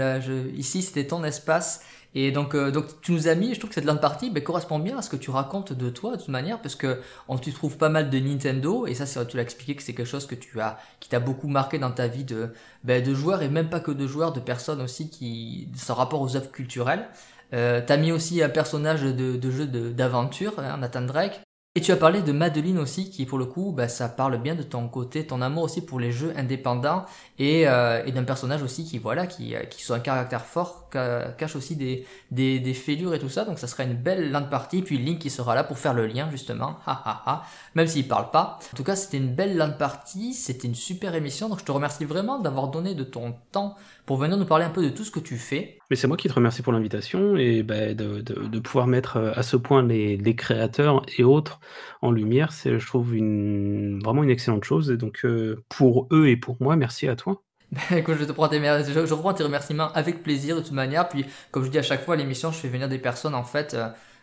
ici c'était ton espace. Et donc tu nous as mis, je trouve que cette LAN party correspond bien à ce que tu racontes de toi de toute manière, parce que tu trouves pas mal de Nintendo, et ça tu l'as expliqué que c'est quelque chose qui t'a beaucoup marqué dans ta vie de joueur, et même pas que de joueur, de personnes aussi sans rapport aux œuvres culturelles. T'as mis aussi un personnage de jeu d'aventure, hein, Nathan Drake. Et tu as parlé de Madeline aussi, qui pour le coup, ça parle bien de ton côté, ton amour aussi pour les jeux indépendants et d'un personnage aussi qui soit un caractère fort, cache aussi des fêlures et tout ça. Donc ça sera une belle LAN party. Puis Link qui sera là pour faire le lien justement, même s'il parle pas. En tout cas, c'était une belle LAN party, c'était une super émission. Donc je te remercie vraiment d'avoir donné de ton temps pour venir nous parler un peu de tout ce que tu fais. Mais c'est moi qui te remercie pour l'invitation et de pouvoir mettre à ce point les créateurs et autres en lumière, c'est, je trouve, vraiment une excellente chose. Et donc, pour eux et pour moi, merci à toi. Écoute, je reprends tes remerciements avec plaisir de toute manière. Puis, comme je dis à chaque fois à l'émission, je fais venir des personnes en fait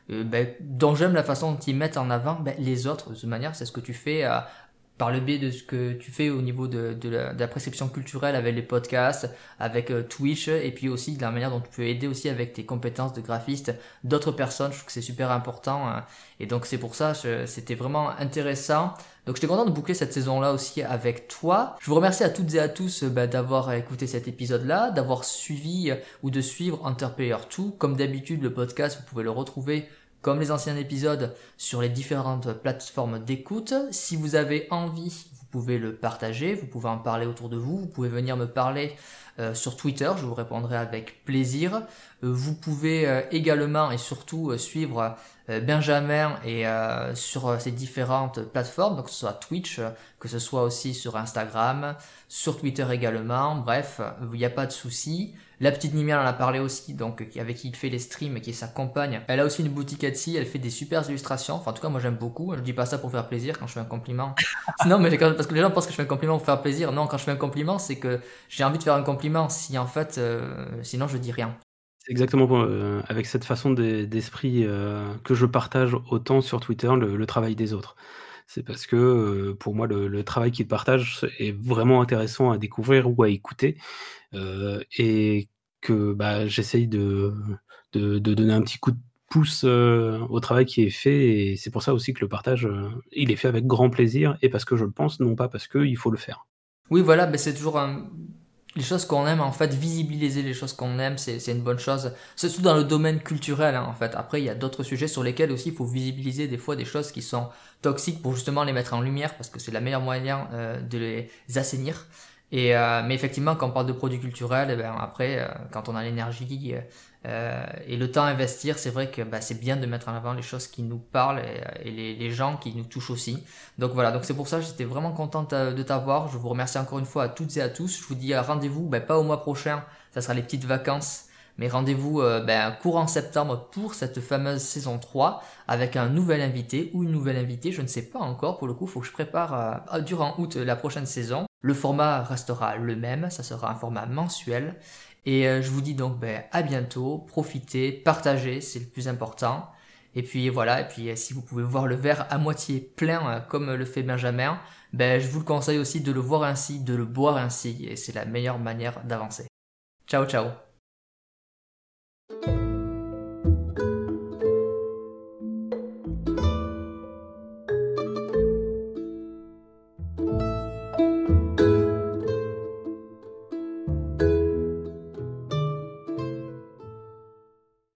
dont j'aime la façon dont ils mettent en avant les autres. De toute manière, c'est ce que tu fais par le biais de ce que tu fais au niveau de la prescription culturelle avec les podcasts, avec Twitch, et puis aussi de la manière dont tu peux aider aussi avec tes compétences de graphiste d'autres personnes. Je trouve que c'est super important. Et donc c'est pour ça, c'était vraiment intéressant. Donc j'étais content de boucler cette saison-là aussi avec toi. Je vous remercie à toutes et à tous d'avoir écouté cet épisode-là, d'avoir suivi ou de suivre Hunter Player 2. Comme d'habitude, le podcast, vous pouvez le retrouver comme les anciens épisodes sur les différentes plateformes d'écoute. Si vous avez envie, vous pouvez le partager, vous pouvez en parler autour de vous, vous pouvez venir me parler sur Twitter, je vous répondrai avec plaisir. Vous pouvez également et surtout suivre Benjamin est sur ces différentes plateformes, donc que ce soit Twitch, que ce soit aussi sur Instagram, sur Twitter également, bref, il n'y a pas de souci. La petite Nimi, on en a parlé aussi, donc avec qui il fait les streams, qui est sa compagne. Elle a aussi une boutique Etsy, elle fait des super illustrations. Enfin, en tout cas, moi j'aime beaucoup. Je dis pas ça pour faire plaisir quand je fais un compliment. Non, mais parce que les gens pensent que je fais un compliment pour faire plaisir. Non, quand je fais un compliment, c'est que j'ai envie de faire un compliment. Si en fait, sinon je dis rien. C'est exactement avec cette façon d'esprit que je partage autant sur Twitter le travail des autres. C'est parce que pour moi, le travail qu'ils partagent est vraiment intéressant à découvrir ou à écouter. Et que bah, j'essaye de donner un petit coup de pouce au travail qui est fait. Et c'est pour ça aussi que le partage, il est fait avec grand plaisir et parce que je le pense, non pas parce qu'il faut le faire. Oui, voilà, mais c'est toujours les choses qu'on aime, en fait, visibiliser les choses qu'on aime, c'est une bonne chose. C'est surtout dans le domaine culturel, hein, en fait. Après, il y a d'autres sujets sur lesquels aussi il faut visibiliser des fois des choses qui sont toxiques pour justement les mettre en lumière, parce que c'est la meilleure moyen de les assainir. Mais effectivement, quand on parle de produits culturels, eh ben, après, quand on a l'énergie et le temps à investir, c'est vrai que bah, c'est bien de mettre en avant les choses qui nous parlent et les gens qui nous touchent aussi. Donc voilà, donc c'est pour ça que j'étais vraiment contente de t'avoir. Je vous remercie encore une fois à toutes et à tous. Je vous dis rendez-vous, ben, pas au mois prochain, ça sera les petites vacances, mais rendez-vous courant septembre pour cette fameuse saison 3 avec un nouvel invité ou une nouvelle invitée, je ne sais pas encore. Pour le coup, il faut que je prépare durant août la prochaine saison. Le format restera le même, ça sera un format mensuel. Et je vous dis donc à bientôt, profitez, partagez, c'est le plus important. Et puis voilà, et puis si vous pouvez voir le verre à moitié plein comme le fait Benjamin, je vous le conseille aussi de le voir ainsi, de le boire ainsi, et c'est la meilleure manière d'avancer. Ciao ciao.